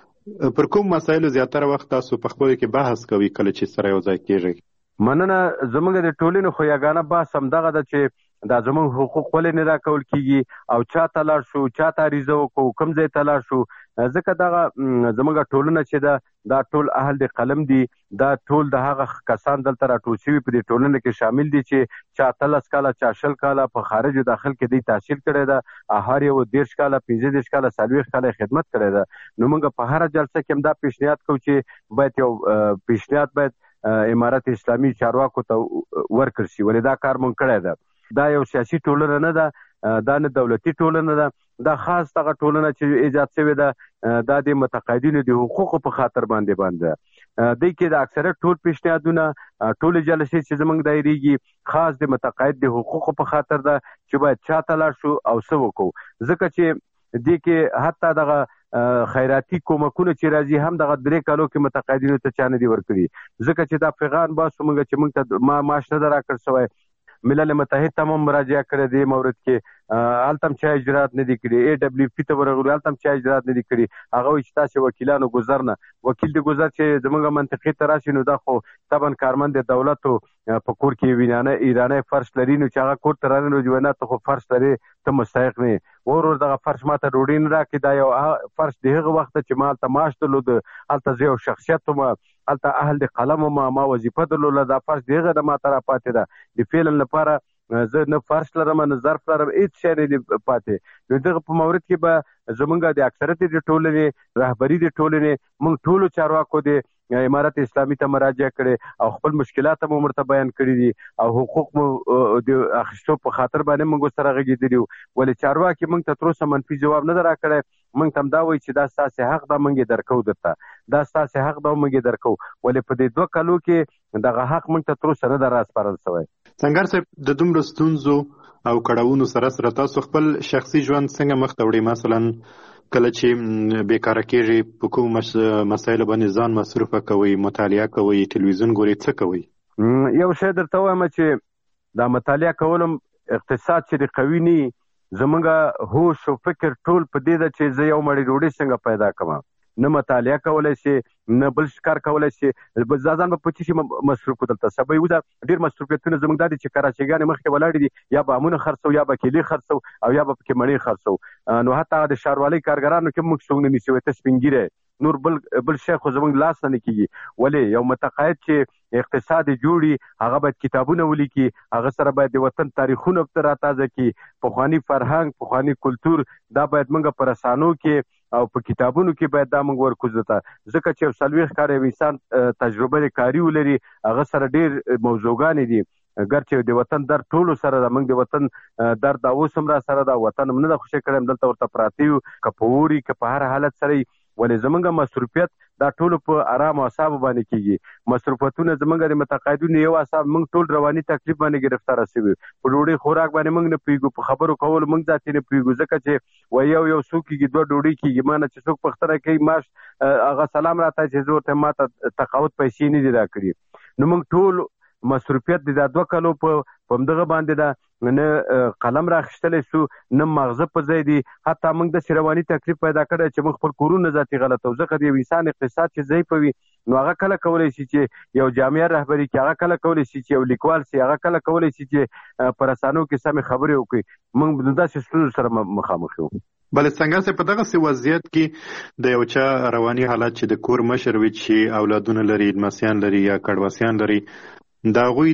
پر کوم مسایلو زیاتره وخت تاسو په خپلو کې بحث کوئ کله چې سره یو ځای کېږئ؟ مننه. زمونږ د ټولنې خو یګانه بحث همدغه ده چې دا زمونږ حقوق ولې نه راکول کېږي او چا ته لاړ شو، چا ته عریضه وکړو، کوم ځای ته لاړ شو. ځکه دغه زمونږ ټولنه چې ده دا ټول اهل د قلم دي، دا ټول د هغه کسان دلته راټول شوي په دې ټولنه کې شامل دي چې چا اتلس کاله، چا شل کاله په خارجو داخل کې دی تحصیل کړی ده، هر یو دېرش کاله، پنځه دېرش کاله، څلوېښت کاله خدمت کړی ده. نو موږ په هره جلسه کې هم دا پیشنهاد کوو چې باید یو پیشنهاد باید امارت اسلامي چارواکو ته ورکړل شي، ولې دا کار مونږ کړی ده. دا یو سیاسي ټولنه نه ده، دا نه دولتي ټولنه ده، دا خاص دغه ټولنه چې ایجاد شوې ده دا د متقاعدینو د حقوقو په خاطر باندې باندې دی کې د اکثریت ټول پیشنهادونه ټول جلسې چې زمونږ دایریږي خاص د متقاعد د حقوقو په خاطر ده چې باید چا ته لاړ شو او څه وکړو. ځکه چې دې کې حتی دغه خیراتي کومکونه چې راځي هم دغه درې کالو کې متقاعدینو ته چا نه دي ورکړي. ځکه چې دا پیغام باسو موږ چې موږ ته ما معاش نه ده راکړل شوی. ملل متحد ته هم مراجعه کړې دې مورد کې، هلته هم چا اجرات نه دي کړي. ای ډبلیو پي ته ورغلو، هلته هم چا اجرات نه دي کړي. هغه وایي چې تاسې وکیلانو ګذر نه، وکیل د ګذر چې زموږ منطقې ته راشي نو دا خو طبعا کارمند د دولتو په کور کې وینانه ایرانی فرش لري، نو چې هغه کور ته رانه نو جوانه ته خو فرش لري، ته مستحق نه یې. ورور دغه فرش ماته ډوډۍ نه راکړي. دا یو فرش د هغه وخته چې ما هلته معاش درلود، هلته زه یو شخصیت وم، هلته اهل د قلم وم، ما وظیفه درلوده. دا فرش د هغه د ماته راپاتې ده. د فعلا لپاره زه نه فرش لرم نه ظرف لرم، هېڅ شی نه دي پاتې. نو دغه په مورد کې به زمونږ د اکثریت د ټولنې رهبري د ټولنې موږ ټولو چارواکو د امارت اسلامي ته مراجعه کړې او خپل مشکلات هم ورته بیان کړي دي او حقوق مو د اخیستو په خاطر باندې موږ سره غږېدلي وو. ولې چارواکي موږ ته تر اوسه منفي جواب نه ده راکړی. موږ ته هم دا وایي چې دا ستاسې حق ده، موږ یې درکوو درته، دا ستاسې حق ده او موږ یې درکوو. ولې په دې دوه کالو کې دغه حق موږ ته تر اوسه نه ده راسپارل شوی. سنګر صاحب، د دومره ستونزو او کړاوونو سره سره تاسو خپل شخصي ژوند څنګه مخ ته وړئ؟ مثلا کله چې بیکاره کېږئ په کومو مسایلو باندې ځان مصروفه کوئ، مطالعه کوئ، تلویزیون ګورئ، څه کوئ؟ یو شی درته وایم چې دا مطالعه کول اقتصاد چې د قوي نه زمونږ هوش او فکر ټول په دې ده چې زه یو مړۍ ډوډۍ څنګه پیدا کړم. نه مطالعه کولی شي، نه بل کار کولی شي، ځان به په څه شي مصروف کړو. دلته سبا اوس ډېر مصروفیتونه زموږ دا دي چې کراچیګانې مخکې ولاړې دي، یا به امونه خرڅو، یا به کیلې خرڅو، او یا به پکې مڼې خرڅو. نو حتی د ښاروالۍ کارګرانو کې موږ څوک نه نیسي، ته سپین ږیری نور بل بل شی خو زموږ لاس نه کېږي. ولې یو متقاعد چې اقتصاد جوړي هغه باید کتابونه ولیکي، هغه سره باید د وطن تاریخونه راتازه کړي، پخواني فرهنګ، پخواني کلتور، دا باید موږ په رسانو کې او په کتابونو کې باید دا موږ ورکوزو ته. ځکه چې یو څلوېښت کاله یو انسان تجربه کاري ولري، هغه سره ډېر موضوعګانې دي. ګرچې د وطن درد ټولو سره ده، موږ د وطن درد اوس هم را سره ده، وطن هم نه ده خوشی کړی، دلته ورته پراته یو، که په اوري که په هر حالت سره. ولې زمونږ مصروفیت دا ټولو په آرام اعصابو باندې کېږي. مصروفتونه زمونږ د متقاعدینو یو اعصاب موږ ټول رواني تکلیف باندې ګرفتاره شوي. په ډوډۍ خوراک باندې موږ نه پوهېږو، په خبرو کولو موږ ذاتي نه پوهېږو. ځکه چې وایي یو یو څو کېږي، دوه ډوډۍ کېږي. ما نه چې څوک پوښتنه کوي معاش هغه سلام راته چې زه ورته ما ته تقاعد پیسې نه دي راکړي. نو موږ ټول مصروفیت د دا دوه کالو په همدغه باندې ده، نه قلم راخیستلی شو، نه مغزه په ځای دي. حتی موږ داسې رواني تکلیف پیدا کړی چې موږ خپل کورونه ذاتي غلطوو. ځکه د یو انسان اقتصاد چې ضعیف وي نو هغه کله کولی شي چې یو جامعه رهبري کړي، هغه کله کولی شي چې یو لیکوال شي، هغه کله کولی شي چې په رسانو کې سمې خبرې وکړي. موږ داسې ستونزو سره مخامخ یو. بله څنګه صاحب، په دغسې وضعیت کې د یو چا رواني حالت چې د کور مشر وي، چې اولادونه لري، لمسیان لري یا کډواسیان لري، د هغوی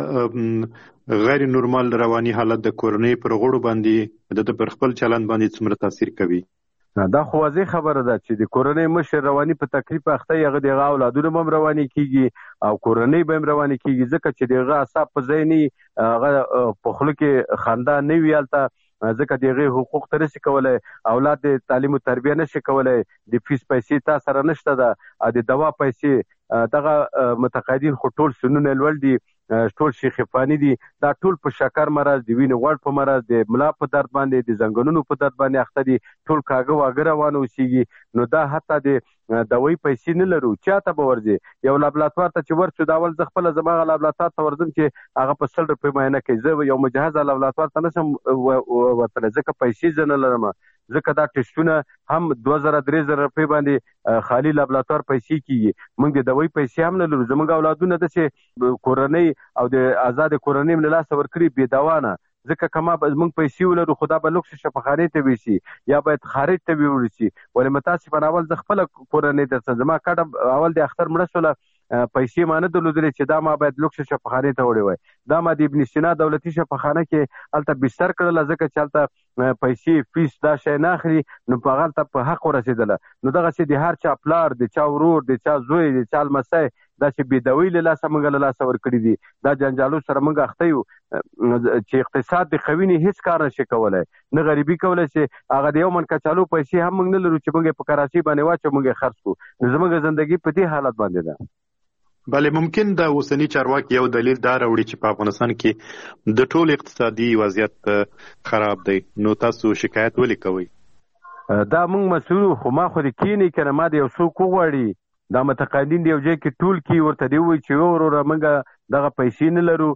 دغه غیر نورمال رواني حالت د کورنۍ پر غړو باندې د پر خپل چلند باندې څومره تاثیر کوي؟ دا خو واضح خبره ده چې د کورنۍ مشر رواني په تکلیف اخته وي، هغه د هغه اولادونه به هم رواني کېږي او کورنۍ به هم رواني کېږي. ځکه چې د هغه اعصاب په ځای نه وي، هغه په خوله کې خندا نه وي هلته، ځکه د هغې حقوق ته نشي کولی، اولاد د تعلیم و تربیه نشي کولی، د فیس پیسې تا سره نشته ده، او د دوا پیسې. دغه متقاعدین خو ټول سنونه لوړ دي، ټول شیخفاني دي، دا ټول په شکر مرض، د وینې غوړ په مرض، د ملا په درد باندې، د زنګنونو په درد باندې اخته دي، ټول کاږه واږه روانه اوسېږي. نو دا حتی د دوی پیسې نه لرو چاته به ورځي یو لابراتوار ته چې ورشو دا اول زه خپله زما هغه لابراتوار ته ورځم چې هغه په سل روپۍ معاینه کوي زه یو مجهزه لابراتوار ته نشم ورتلی ځکه پیسې زه نه لرم ځکه دا ټسټونه هم دوه زره درې زره روپۍ باندې خالي لابراتوار پیسې کیږي موږ د دوی پیسې هم نه لرو زموږ اولادونه داسې کورنۍ او د آزاد کورنۍ م له لاسه ورکړي بې دوا نه ځکه که ما موږ پیسې ولرو خو دا به لوکس شفاخانې ته ویسي یا باید خارج ته ویوړي شي ولې متاسفانه اول زه خپله کورنۍ درڅم زما کډه اول د اختر مړه شوله پیسې ما نه درلودلې چې دا ما باید لوکس شفاخانې ته وړی وای دا ما د ابن سینا دولتي شفاخانه کې هلته بستر کړله ځکه چې هلته پیسې فیس دا شی نه اخلي نو په هغه هلته په حق ورسېدله نو دغسې د هر چا پلار د چا ورور د چا زوی د چا لمسی دا چې بېدوي له لاسه موږ له لاسه ورکړي دي دا جنجالو سره موږ اخته یو چې اقتصاد د قوي نه هېڅ کار نشي کولی نه غریبي کولی چې هغه د یو من کچالو پیسې هم موږ نه لرو چې موږ یې په کراچۍ باندې واچو موږ یې خرڅ کړو نو زموږ زندګي په دې حالت باندې ده بله ممکن د اوسني چارواکي یو دلیل دا راوړي چې په افغانستان کې د ټول اقتصادي وضعیت خراب دی نو تاسو شکایت ولې کوئ دا موږ مسؤل خو ما خو د کینې که نه ما د یو څوک وغواړي دا متقاعدین د یو ځای کې ټول کې ورته دې ووایي چې وروره موږ دغه پیسې نه لرو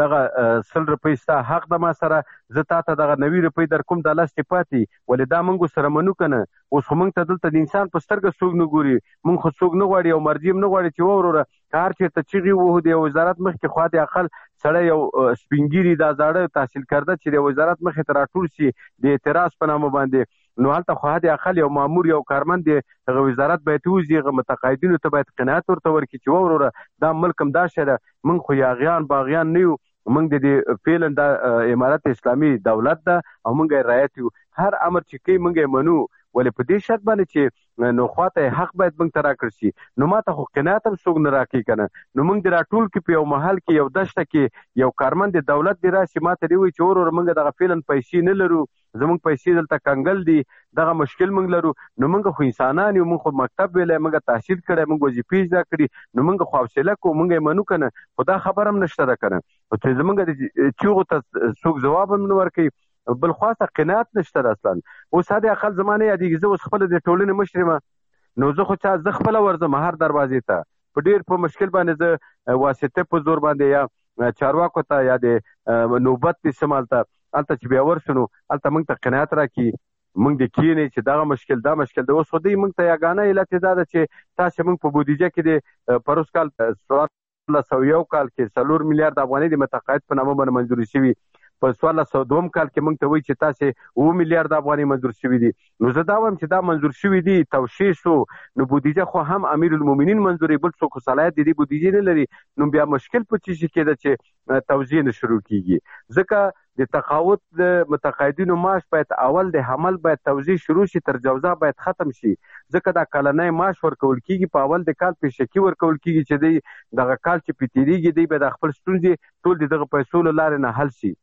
دغه سل روپۍ ستا حق ده ما سره زه تا ته دغه نوي روپۍ در کوم دا لس دې پاتې ولې دا موږ سره منو که نه اوس خو موږ ته دلته د انسان په سترګه څوک نه ګوري موږ خو څوک نه غواړي او مرجي هم نه غواړي چې وروره که هر چېرته چغې وهو د یو وزارت مخکې خوا د اقل سړی یو سپینګیري دا زاړه تحصیل کرده چې د وزارت مخې ته راټول شي د اعتراض په نامه باندې نو هلته خو حد اقل یو مامور یو کارمند دی هغه وزارت باید ووځي هغه متقاعدینو ته باید قناعت ورته ورکړي چې وروره دا ملک هم دا شی ده موږ خو یاغیان باغیان نه یو موږ د دې فعلا د امارت اسلامي دولت ده او موږ یې رعایت یو هر امر چې کوي موږ یې منو ولې په دې شرط باندې چې نو خواته حق باید موږ ته راکړل شي نو ما ته خو قناعت هم څوک نه راکوي که نه نو موږ د راټول کې په یو محل کې یو دشته کې یو کارمند د دولت دی راشي ما ته دې وایي چې وروره موږ دغه فعلا پیسې نه لرو زموږ پیسې دلته کنګل دي دغه مشکل موږ لرو نو موږ خو انسانان یو موږ خو مکتب ویلی موږ تحصیل کړی موږ وظیفې زده کړي نو موږ خو حوصله کوو موږ یې منو که نه خو دا خبر هم نشته ده که نه چې زموږ د چیغو ته څوک ځواب هم نه ورکوي بل خواته قناعت نشته ده اصلا اوس حد اقل زما نه یادېږي زه اوس خپله د ټولنې مشر یم نو زه خو چا زه خپله ورځم هر دروازې ته په ډېر په مشکل باندې زه واسطه په زور باندې یا چارواکو ته یا د نوبت د سم هلته هلته چې بیا ورشو نو هلته موږ ته قناعت راکړي موږ د کینې چې دغه مشکل دا مشکل ده اوس خو دوی موږ ته یګانه علت یې دا ده چې تاسې موږ په بودیجه کې د پروس کال څوارلس سوه یو کال کې څلور میلیارد افغانۍ د متقاعد په نامه باندې منظوري شوي په څوارلس سوه دوم کال کې موږ ته وایي چې تاسې اوه میلیارد افغانۍ منظور شوي دي نو زه دا وایم چې دا منظور شوي دي توشیح شو نو بودیجه خو هم امیر المؤمنین منظوري بل څوک صلاحیت د دې بودیجې نه لري نو بیا مشکل په څه شي کې ده چې توزیع نه شروع کیږي ځکه د تقاعد د متقاعدینو معاش باید اول د حمل باید توزیع شروع شي تر جوزا باید ختم شي ځکه دا کلنی معاش ورکول کیږي په اول د کال پیشکي ورکول کیږي چې دی دغه کال چې پې تېرېږي دی به د خپل ستونزې ټول د دغه پیسو له لارې نه حل شي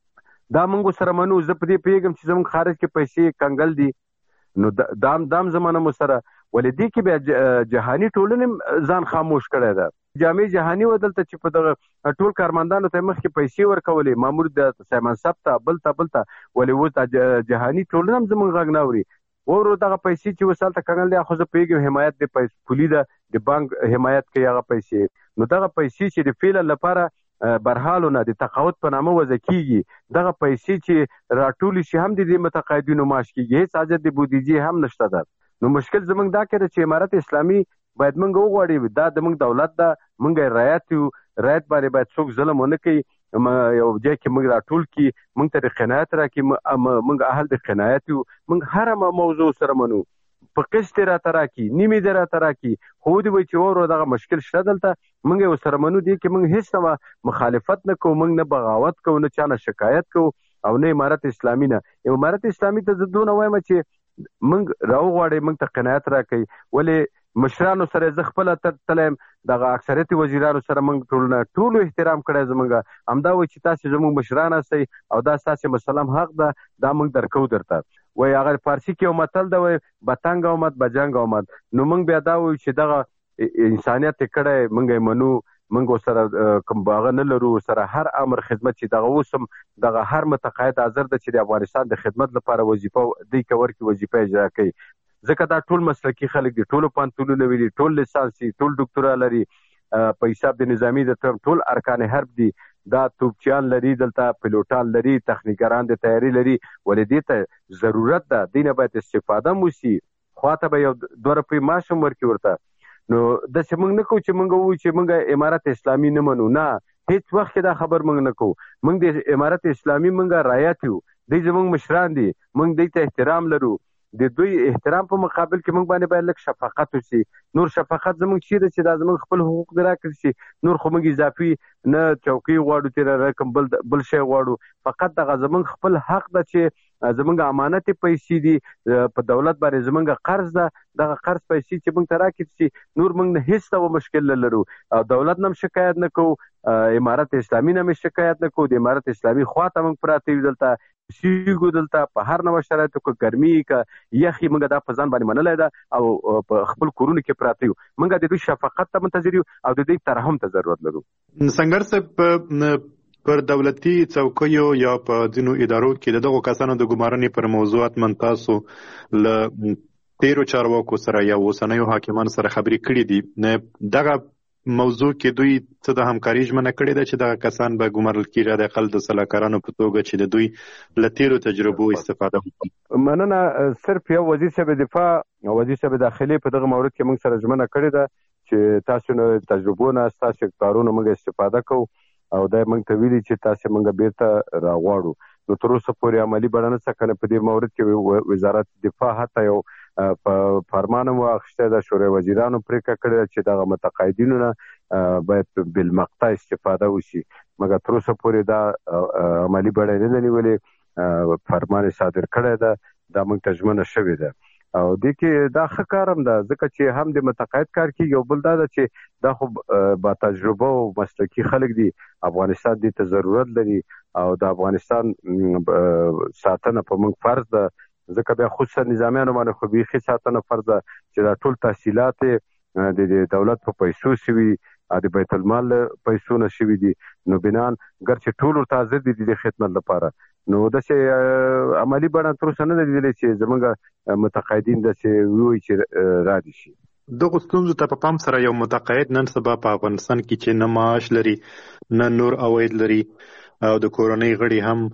دا موږ سره منو زه په دې پوهېږم چې زموږ خارج کې پیسې کنګل دي نو دام دام زمانه مو سره ولې دې کې بیا جهاني ټولنې ځان خاموش کړی ده جامع جهاني و دلته چې په دغه ټول کارمندانو ته مخکې پیسې ورکولې مامور د سایمنصب ته بل ته بل ته ولې اوس دا جهاني ټولنه هم زموږ غږ نه اوري ورو دغه پیسې چې اوس هلته کنګل دی خو زه پوهېږم حمایت د پیسې پولي ده د بانک حمایت کوي هغه پیسې نو دغه پیسې چې د فعلا لپاره برحالو نه د تقاعد په نامه وضع کیږي دغه پیسې چې راټولې شي هم د دې متقاعدینو معاش کیږي هېڅ حاجت د بودیجې هم نشته ده نو مشکل زموږ دا کړی چې امارت اسلامي باید موږ وغواړي دا د موږ دولت ده موږ یې رعایت یو رعایت باندې باید څوک ظلم ونه کوي یو ځای کې موږ راټول کړي موږ ته د قناعت راکړي موږ اهل د قناعت یو موږ هره موضوع سره منو په قسط راته راکړي نیمې دې راته راکړي خو دې وایي چې ورو دغه مشکل شته دلته موږ یې ورسره منو دې کې موږ هېڅ مخالفت نه کوو موږ نه بغاوت کوو نه چا نه شکایت کوو او نه امارت اسلامي نه امارت اسلامي ته زه دونه وایم چې موږ راوغواړئ موږ ته قناعت راکوي ولې مشرانو سره زه خپله تلم دغه اکثریت وزیرانو سره موږ ټولونه ټولو احترام کړی زموږ همدا وایي چې تاسې زموږ مشران هستئ او دا ستاسې مسلم حق ده دا موږ درکو درته وایي هغه فارسي کې یو متل ده وایي بتنګ آمد بجنګ آمد نو موږ بیا دا وایو چې دغه انسانیت یې کړی موږ یې منو موږ ورسره کوم هغه نه لرو ورسره هر امر خدمت چې دغه اوس هم دغه هر متقاعد حاضر ده چې د افغانستان د خدمت لپاره وظیفه دوی که ورکړي وظیفه اجرا کوي ځکه دا ټول مسلکي خلک دي، ټول پوهنتونونه ویلي، ټول لیسانس دي، ټول ډاکټرا لري، په حساب د نظامی د ټرم ټول ارکان حرب دي، دا توپچیان لري، دلته پیلوټان لري، تخنیکران د تیاری لري، ولې دې ته ضرورت ده دینه باید استفاده موسی، خواته به یو دوه روپۍ معاش هم ورکړي ورته. نو داسې موږ نه کوو چې موږ ووایو چې موږ امارت اسلامي نه منو، نه هیڅ وخت دا خبر موږ نه کوو. موږ د امارت اسلامي موږ رعایت یو، دوی زموږ مشران دي، موږ دوی ته احترام لرو. د دوی احترام په مقابل کې موږ باندې باید لږ شفقت وشي. نور شفقت زموږ چیرې چې دا زموږ خپل حقوق دې راکړي شي، نور خو موږ اضافي نه چوکۍ غواړو چې رقم بل بل شی غواړو، فقط دغه زموږ خپل حق ده چې زموږ امانت پیسې دي په دولت باندې، زموږ قرض ده، دغه قرض پیسې چې موږ ته راکړي شي، نور موږ نه هیڅ ډول مشکل نه لرو. او دولت نه شکایت نه کوو، امارت اسلامي نه شکایت نه کوو، د امارت اسلامي خواته موږ پراته یو، دلته سیګو دلته په هر نوع شرایطو کې ګرمي که یخي موږ دا په ځان باندې منلی ده او په خپل کورونو کې پراته یو. موږ د دوی شفقت ته منتظر یو او د دوی ترحم ته ضرورت لرو. سنگر صاحب، پر دولتي څوکیو یا په ځینو ادارو کې د دغو کسانو د ګمارنې پر موضوعات من تاسو له تیرو چارواکو سره یا اوسنیو حاکمانو سره خبرې کړې دي، دغه موضوع کې دوی څه د همکاري ژمنه کړې ده چې دغه کسان به ګمارل کېږي د اقل د سلاکارانو په توګه چې د دوی له تیرو تجربو استفاده وکړي؟ مننه. صرف یو وزیر صاحب دفاع او وزیر صاحب داخلي په دغه مورد کې موږ سره ژمنه کړې ده چې تاسو نه تجربو نه ستاسو کارونو موږ استفاده کوو او دا موږ ته ویلي چې تاسو موږ بیرته راغواړو. نو تر اوسه پورې عملي بڼه نه څه کنه په دې مورد کې وزارت دفاع حتی یو په فرمان مو اخیسته د شورای وزیرانو پریکړه کړې چې دغه متقاعدینو نه باید بالمقطع استفاده وشي، مګر تر اوسه پورې دا عملي بڼه نه نیولې، فرمان صادر کړی ده، دا موږ ته ژمنه شوې ده او دې کې دا ښه کار هم ده، ځکه چې هم د متقاعد کار کېږي او بل دا ده چې دا خو با تجربه او مسلکي خلک دي، افغانستان دې ته ضرورت لري او د افغانستان ساتنه په موږ فرض ده، ځکه بیا خصوصا نظامیانو باندې خو بیخي ساتنه فرض ده چې دا ټول تحصیلات د دولت په پیسو شوي، د بیت المال پیسو نه شوي دي، نو بنان ګرچې ټول ورته حاضر دي د خدمت لپاره، نو داسې عملي بڼه تر اوسه نه ده لیدلې چې زموږ متقاعدین داسې ووایي چې را دي شي. دغو ستونزو ته په پام سره یو متقاعد نن سبا په افغانستان کې چې نه معاش لري نه نور عواید لري او د کورنۍ غړي هم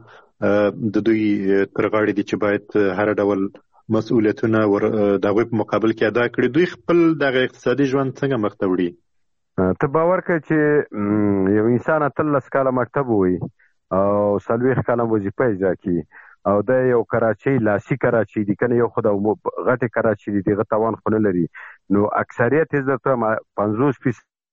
د دوی تر غاړې دي چې باید هر ډول مسؤلیتونه د هغوی په مقابل کې ادا کړي، دوی خپل دغه اقتصادي ژوند څنګه مخ ته وړي؟ ته باور کوې چې یو انسان اتلس کاله مکتب ووایي او څلوېښت کاله وظیفه اجرا کړي او دا یو کراچۍ لاسي کراچۍ دي کنه، یو خو د غټې کراچۍ دي، دغه توان خو نه لري، نو اکثریت یې درته پنځوس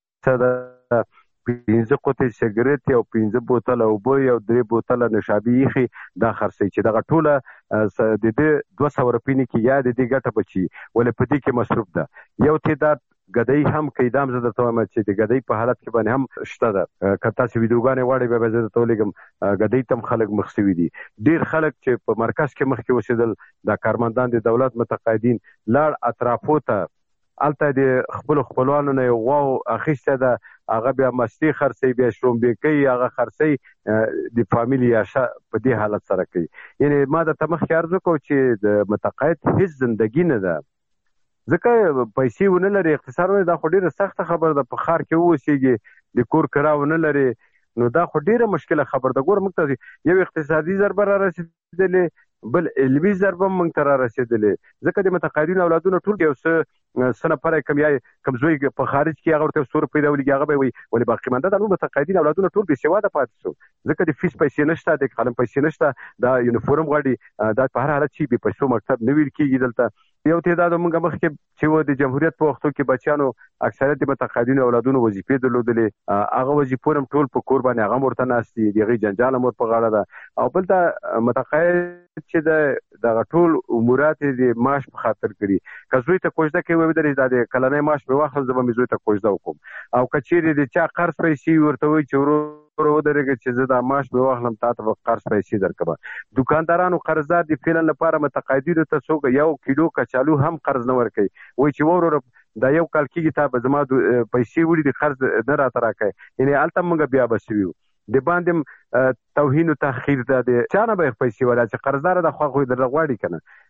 فیصده پنځه قوطې سګرټ او پنځه بوتله اوبه او درې بوتله نشابي ایښي دا خرڅوي چې دغه ټوله د دې دوه سوه روپۍ نه کې یا د دې ګټه بچي، ولې په دې کې مصروف ده. یو تعداد ګدۍ هم کوي، دا هم زه درته وایم چې د ګدۍ په حالت کې باندې هم شته ده، که تاسې ویډیوګانې غواړئ بیا به زه درته ولیږم، ګدۍ ته هم خلک مخ سوي دي. ډېر خلک چې په مرکز کې مخکې اوسېدل دا کارمندان د دولت متقاعدین لاړ اطرافو ته، هلته د خپلو خپلوانو نه یو غواو اخیسته ده، هغه بیا مستې خرڅوي، بیا شړومبې کوي، هغه خرڅوي د فامیل یاشه په دې حالت سره کوي. یعنې ما درته مخکې عرض وکړو چې د متقاعد هېڅ زندګي نه ده، ځکه پیسې ونه لري، اقتصاد ونه، دا خو ډېره سخته خبره ده، په ښار کې واوسېږي د کور کرا ونه لري، نو دا خو ډېره مشکله خبره ده. ګوره موږ ته یو اقتصادي ضربه را رسېدلې، بل علمي ضربه موږ ته را رسېدلې، ځکه د متقاعدینو اولادونه ټول یو څه څه نفره کم یا کم زوی په خارج کې هغه ورته څو روپۍ راولېږي، هغه به یې وایي ولې باقي مانده ده. نو متقاعدین اولادونه ټول بې سواده پاتې شو، ځکه د فیس پیسې نشته، د قلم پیسې نشته، دا یونیفورم غواړي، دا په هر حالت چې بې پیسو مکتب نه ویل کېږي. دلته یو تعداد موږ مخکې چې و د جمهوریت په وختو کې بچیانو اکثریت د متقاعدینو اولادونو وظیفې درلودلې، هغه وظیفو هم ټول په کور باندې هغه هم ورته ناست دي، د هغې جنجال هم ور په غاړه ده. او بل دا متقاعد چې د دغه ټول امورات د معاش په خاطر کړي، که زوی ته کوژده کوي ویدرې دا د کلنی معاش مې واخلم زه به مې زوی ته کوژده وکړم، او که چیرې د چا قرض پیسې ورته وایي چې ورو ورو ودرېږه چې زه دا معاش مې واخلم تا ته به قرض پیسې درکړم. دوکاندارانو قرضدار د فعلا لپاره متقاعدینو ته څوک یو کیلو کچالو هم قرض نه ورکوي، وایي چې ورو دا یو کال کېږي تا به زما پیسې وړي د قرض نه راته راکوي. یعنې هلته موږ بیا به سوي وو، د باندې توهین او تحقیر ده، د چا نه به یې پیسې ولا چې قرضدار ده خوا خو یې درله غواړي که نه،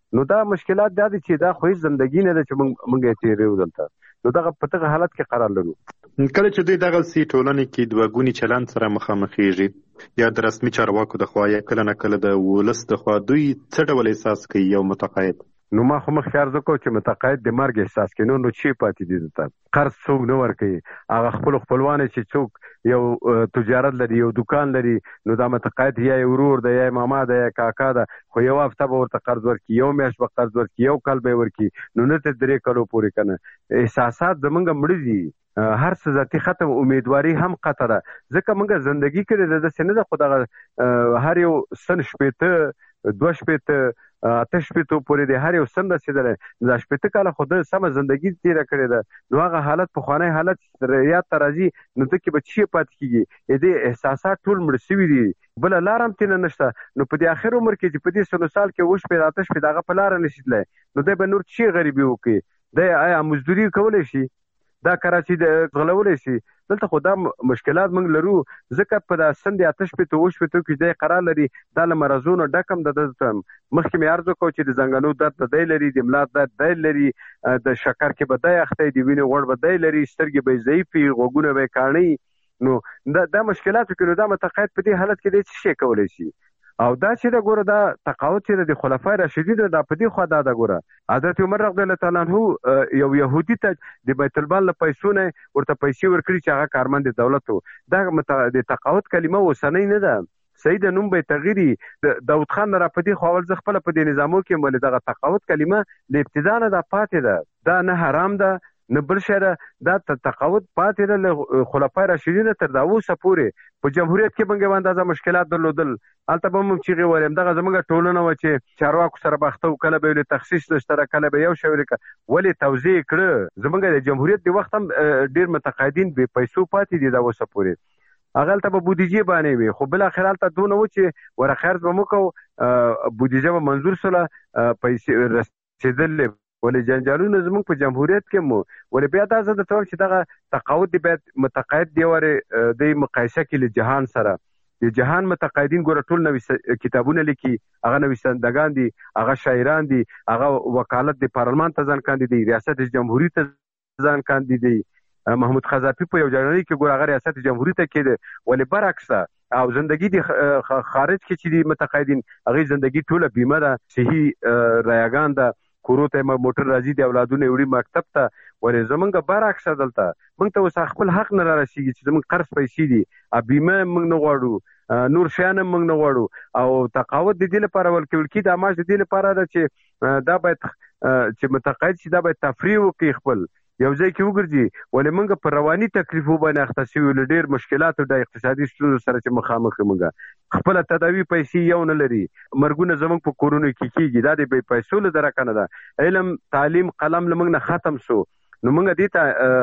نو دا مشکلات دا دي چې دا خو زندګي نه ده چې موږ موږ یې تیرو دلته نو دغه په دغه حالت کې قرار لرو. کله چې دوی دغه سي ټولنې کې دوه ګونی چلند سره مخامخېږي یا د رسمي چارواکو د خوا یا کله نه کله د ولس د خوا دوی څه ډول احساس کوي یو متقاعد؟ نو ما خو مخکې عرض وکړو چې متقاعد د مرګ احساس کوي. نو نو چې پاتې دي دلته قرض څوک نه ورکوي، هغه خپل خپلوان چې څوک یو تجارت لري یو دکان لري نو دا متقاعد یا ورور دی یا ماما دی یا کاکا ده خو یو هفته به ورته قرض ورکړي، یو میاشت به قرض ورکړي، یو کال به یې ورکړي، نو نه تر درې کالو پورې که نه. احساسات زمونږ مړه دي، هر څه ذاتي ختم، امیدواري هم قطع ده. ځکه موږ زندګي کړې ده داسې نه ده، خو دغه هر یو سن شپېته دوه شپېته اته شپېتو پورې د هر یو سن رسېدلی، دا شپېته کاله خو ده سمه زندګي تېره کړې ده. نو هغه حالت پخوانی حالت یاد ته راځي نو ده کې به څه پاتې کېږي؟ دې احساسات ټول مړه سوي دي، بله لاره هم تېنه نشته. نو په دې اخر عمر کې چې په دې سلو سال کې اووه شپېته اته شپېته هغه په لاره نشي تللی نو دی به نور څه غریبي وکړي؟ دی آیا مزدوري کولی شي؟ دا کراچي د غلولی شي؟ دلته خو دا مشکلات موږ لرو ځکه په دا سن د اته شپېته اووه شپېتو کې دی قرار لري دا له مرضونو ډک هم د ده. مخکې مې عرض وکړو چې د زنګنو درد به دی لري، د ملا درد دی لري، د شکر کې به دی اخته، د وینې غوړ به دی لري، سترګې به یې ضعیف وي، غوږونه به یې کاڼي. نو دا دا مشکلاتو کې نو دا متقاعد په دې حالت کې دی څه شی کولی شي؟ او دا چې دا ګوره دا تقاعد چې د خلفای راشدین دا په دې خوا دا دا ګوره حضرت عمر رضی الله تعالی عنه یو يهودي ته د بیت المال له پیسو نه ورته پیسې ورکړي چې هغه کارمند دولت و. دا د تقاعد کلمه اوسنۍ نه ده، صحیح د نوم به تغیري. داود خان را په دې خوا ول زه خپله په دې نظامو کې ولې دغه تقاعد کلمه له ابتدا نه دا پاتې ده، دا نه حرام ده نه بل شی ده، دا تقاعد پاتې ده له خلفای راشدین تر دا اوسه پورې. په جمهوریت کې موږ یو اندازه مشکلات درلودل، هلته به هم چیغې ویلې، دغه زموږ ټولنه وه چې چارواکو سره به اخته و، کله به یې تخصیص نشته، کله به یو شی ولیکه، ولې توضیح یې کړه. زموږ د جمهوریت د وخت هم ډېر متقاعدین بې پیسو پاتې دي دا اوسه پورې. هغه هلته به بودیجې باندې وي، خو بالاخره هلته دونه و چې وره خرڅ به مو کوو، بودیجه به منظور سوله، پیسې رسېدلې. ولې جنجالونه زموږ په جمهوریت کې مو ولې بیا دا زه درته وایم چې دغه تقاعد دی باید متقاعد دی ورې د مقایسه کې له جهان سره. د جهان متقاعدین ګوره ټول نوي کتابونه لیکي، هغه نویسندګان دي، هغه شاعران دي، هغه وکالت د پارلمان ته ځان کاندي دي، ریاست جمهوریت ته ځان کاندي دي. محمود خزافي په یو جرنالي کې ګوره هغه ریاست جمهوریت ته کېده، ولې برعکسه او زندگی دی خارج کې چې دي متقاعدین هغه زندگی ټوله بیمه ده، صحي رایګان ده، کورو ته موټر راځي، د اولادونه وړي مکتب ته. ولې زمونږ برعکسه دلته موږ ته اوس خپل حق نه رارسېږي چې زموږ قرض پیسې دي، بیمه موږ نه غواړو، نور شیان هم موږ نه غواړو. او تقاعد د دې لپاره ورکول کېږي، دا معاش د دې لپاره ده چې دا باید چې متقاعد شي دا باید تفریح وکړي، خپل یو ځای کې وګرځي. ولې موږ په رواني تکلیفو باندې اخته شوي له ډېر مشکلاتو د اقتصادي ستونزو سره چې مخامخ یو، موږ خپله تداوي پیسې یو نه لري، مرګونه زموږ په کورونو کې کېږي، دا د بې پیسو له درکه نه ده. علم تعلیم قلم له موږ نه ختم سو، نو موږ دې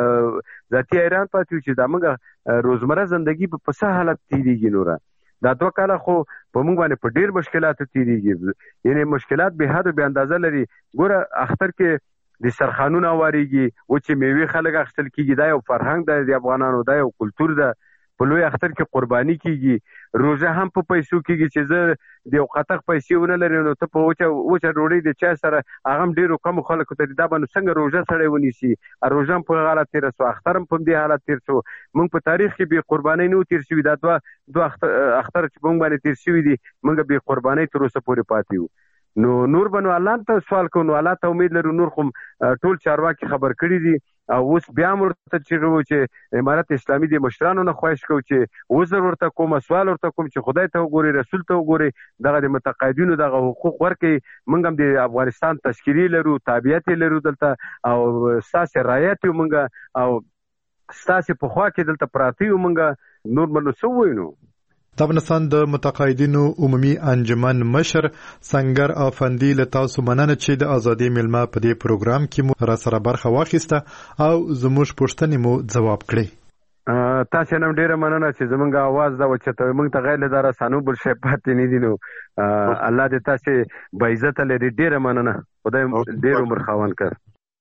ته ذاتي حیران پاتې یو چې دا موږ روزمره زندګي په څه حالت تېرېږي. نوره دا دوه کاله خو په موږ باندې په ډېر مشکلاتو تېرېږي، یعنې مشکلات بې حد و بې اندازه لري. ګوره اختر کې د سرخانونه واریږي، وچې میوې خلک اخیستل کېږي، دا یو فرهنګ ده د افغانانو، دا یو کلتور ده. په لوی اختر کې قرباني کېږي، روژه هم په پیسو کېږي چې زه د یو قطق پیسې ونه لرې نو ته په وچه وچه ډوډۍ د چای سره هغه هم ډېرو کمو خلکو ته دا به نو څنګه روژه سړی ونیسي. روژه هم په حالت تېره سو، اختر هم په همدې حالت تېر سو. موږ په تاریخ کې بې قربانۍ نه و تېر شوي، دا دوه دوه اختر چې په موږ باندې تېر شوي دي موږ بې قربانۍ تر اوسه پورې پاتې یو. نو نور به نو الله ته سوال کوو، نو الله ته امید لرو. نور خو ټول چارواکي خبر کړي دي او اوس بیا هم ورته چیغې وو چې امارت اسلامي د مشرانو نه خواهش کوو چې عذر ورته کوم، سوال ورته کوم چې خدای ته وګورئ، رسول ته وګورئ، دغه د متقاعدینو دغه حقوق ورکړئ. موږ هم د افغانستان تشکیلي لرو، تابعیت یې لرو دلته، او ستاسې رعایت یو موږ، او ستاسې په خوا کې دلته پراته یو موږ، نور به نو څه ووایو. نو د افغانستان د متقاعدینو عمومي انجمن مشر سنگر افندي له تاسو مننه چې د ازادي ملما په دې پروګرام کې مو را سره برخه واخیسته او زموږ پوښتنې مو ځواب کړې. تاسو نن ډیره مننه چې زمونږ आवाज دا وچته موږ ته غیر له دار سانو بل شي پاتې نه دي. نو الله دې تاسو به عزت لري، ډیره مننه، خدای ډیر عمر خاوند کړ.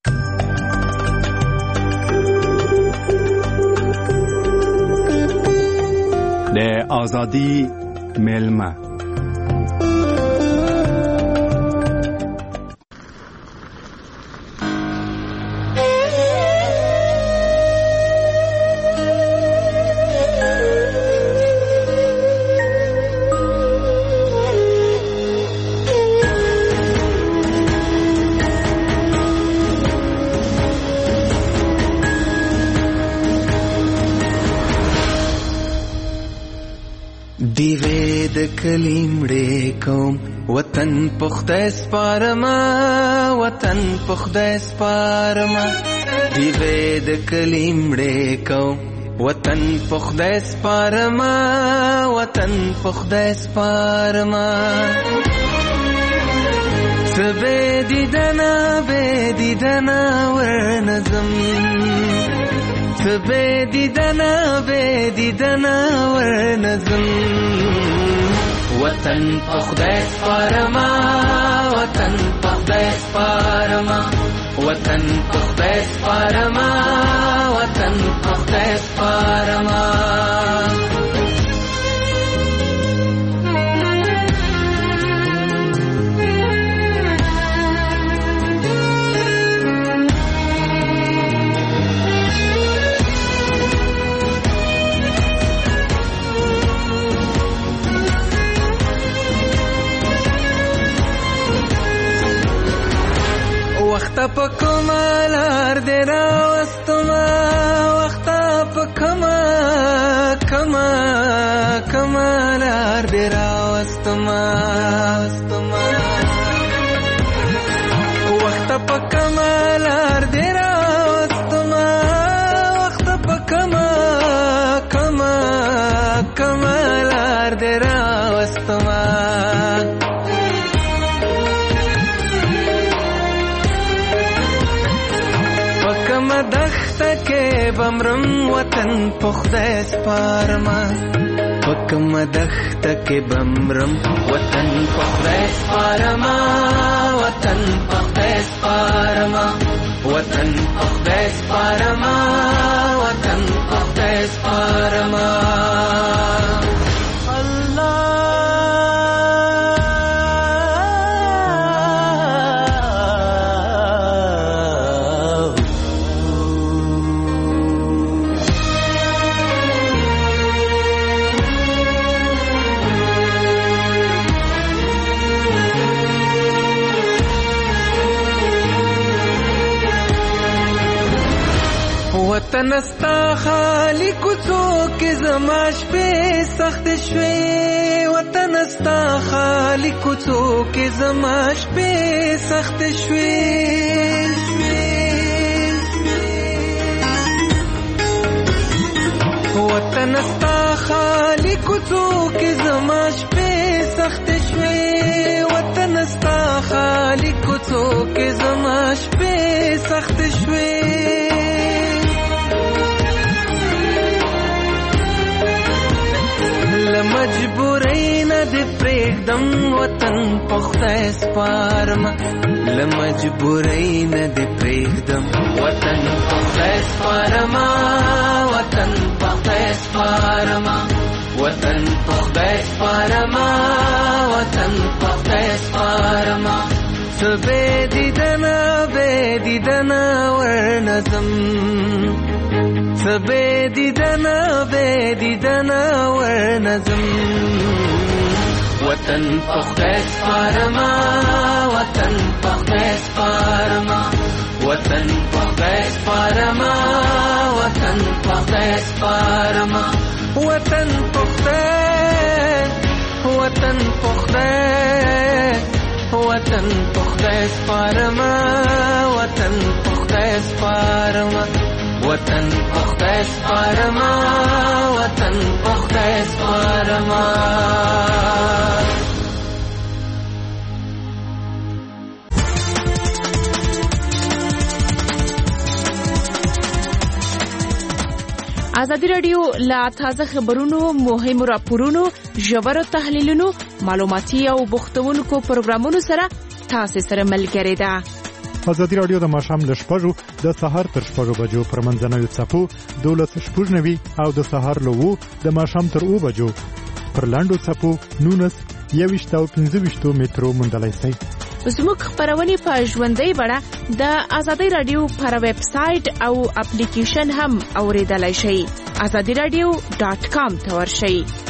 د ازادي ملما دیوې د کلیمړې کوم وطن په خدای سپارما وطن په خدای سپارما دیوې د کلیمړې کوم وطن په خدای سپارما وطن په خدای سپارما سبه دیدنا به دیدنا ورنظم سبه دیدنا به دیدنا ورنظم وطن په خدای سپارما وطن په خدای سپارما وطن په خدای سپارما وطن په خدای سپارما وخت په کمالار دې راوستما وخت په کما کما کمالار دې راوستما وخت په کمالار دې راوستما وخت په کما کما کمالار دې راوستما دخته کې بمرم وطن په خدای سپارما پکم دخته کې بمرم وطن په خدای سپارما وطن په خدای سپارما وطن په خدای سپارما وطن په خدای سپارما وطن استا خالی کوڅو کې زما شپې سخت شوې وطن استا خالی کوڅو کې زما شپې سخت شوې وطن استا خالی کوڅو کې زما شپې سخت شوې وطن استا خالی کوڅو کې زما شپې سخت شوې لمجبورین د پرېږدم وطن په خدای سپارما لمجبورین د پرېږدم وطن په خدای سپارما وطن په خدای سپارما وطن په خدای سپارما وطن په خدای سپارما سبه دیدنا به دیدنا ورنظم سبه دیدنا به دیدنا ورنظم وطن په خدای سپارما وطن په خدای سپارما وطن په خدای سپارما وطن په خدای سپارما وطن په خدای وطن په خدای وطن په خدای سپارما وطن په خدای سپارما وطن په خدای سپارما وطن په خدای سپارما ازادي رادیو لا تازه خبرونو مهمو راپورونو ژور تحلیلونو معلوماتي او بوختونکو پروګرامونو سره تاسو سره ملګری ده. ازادي رادیو د ماښام له شپږو د سهار تر شپږو بجو پر منځنوي څپو دولس شپږ نوي او د سهار له وو د ماښام تر اوو بجو پر لاندو څپو نونس یویشت او پنځه ویشتو مترو موندلی شئ. زموږ خبرونه په ژوندۍ بڼه د ازادي رادیو پر ویب سټ او اپلیکیشن هم اوریدلای شئ. ازادي رادیو ډاټ کام ته ورشئ.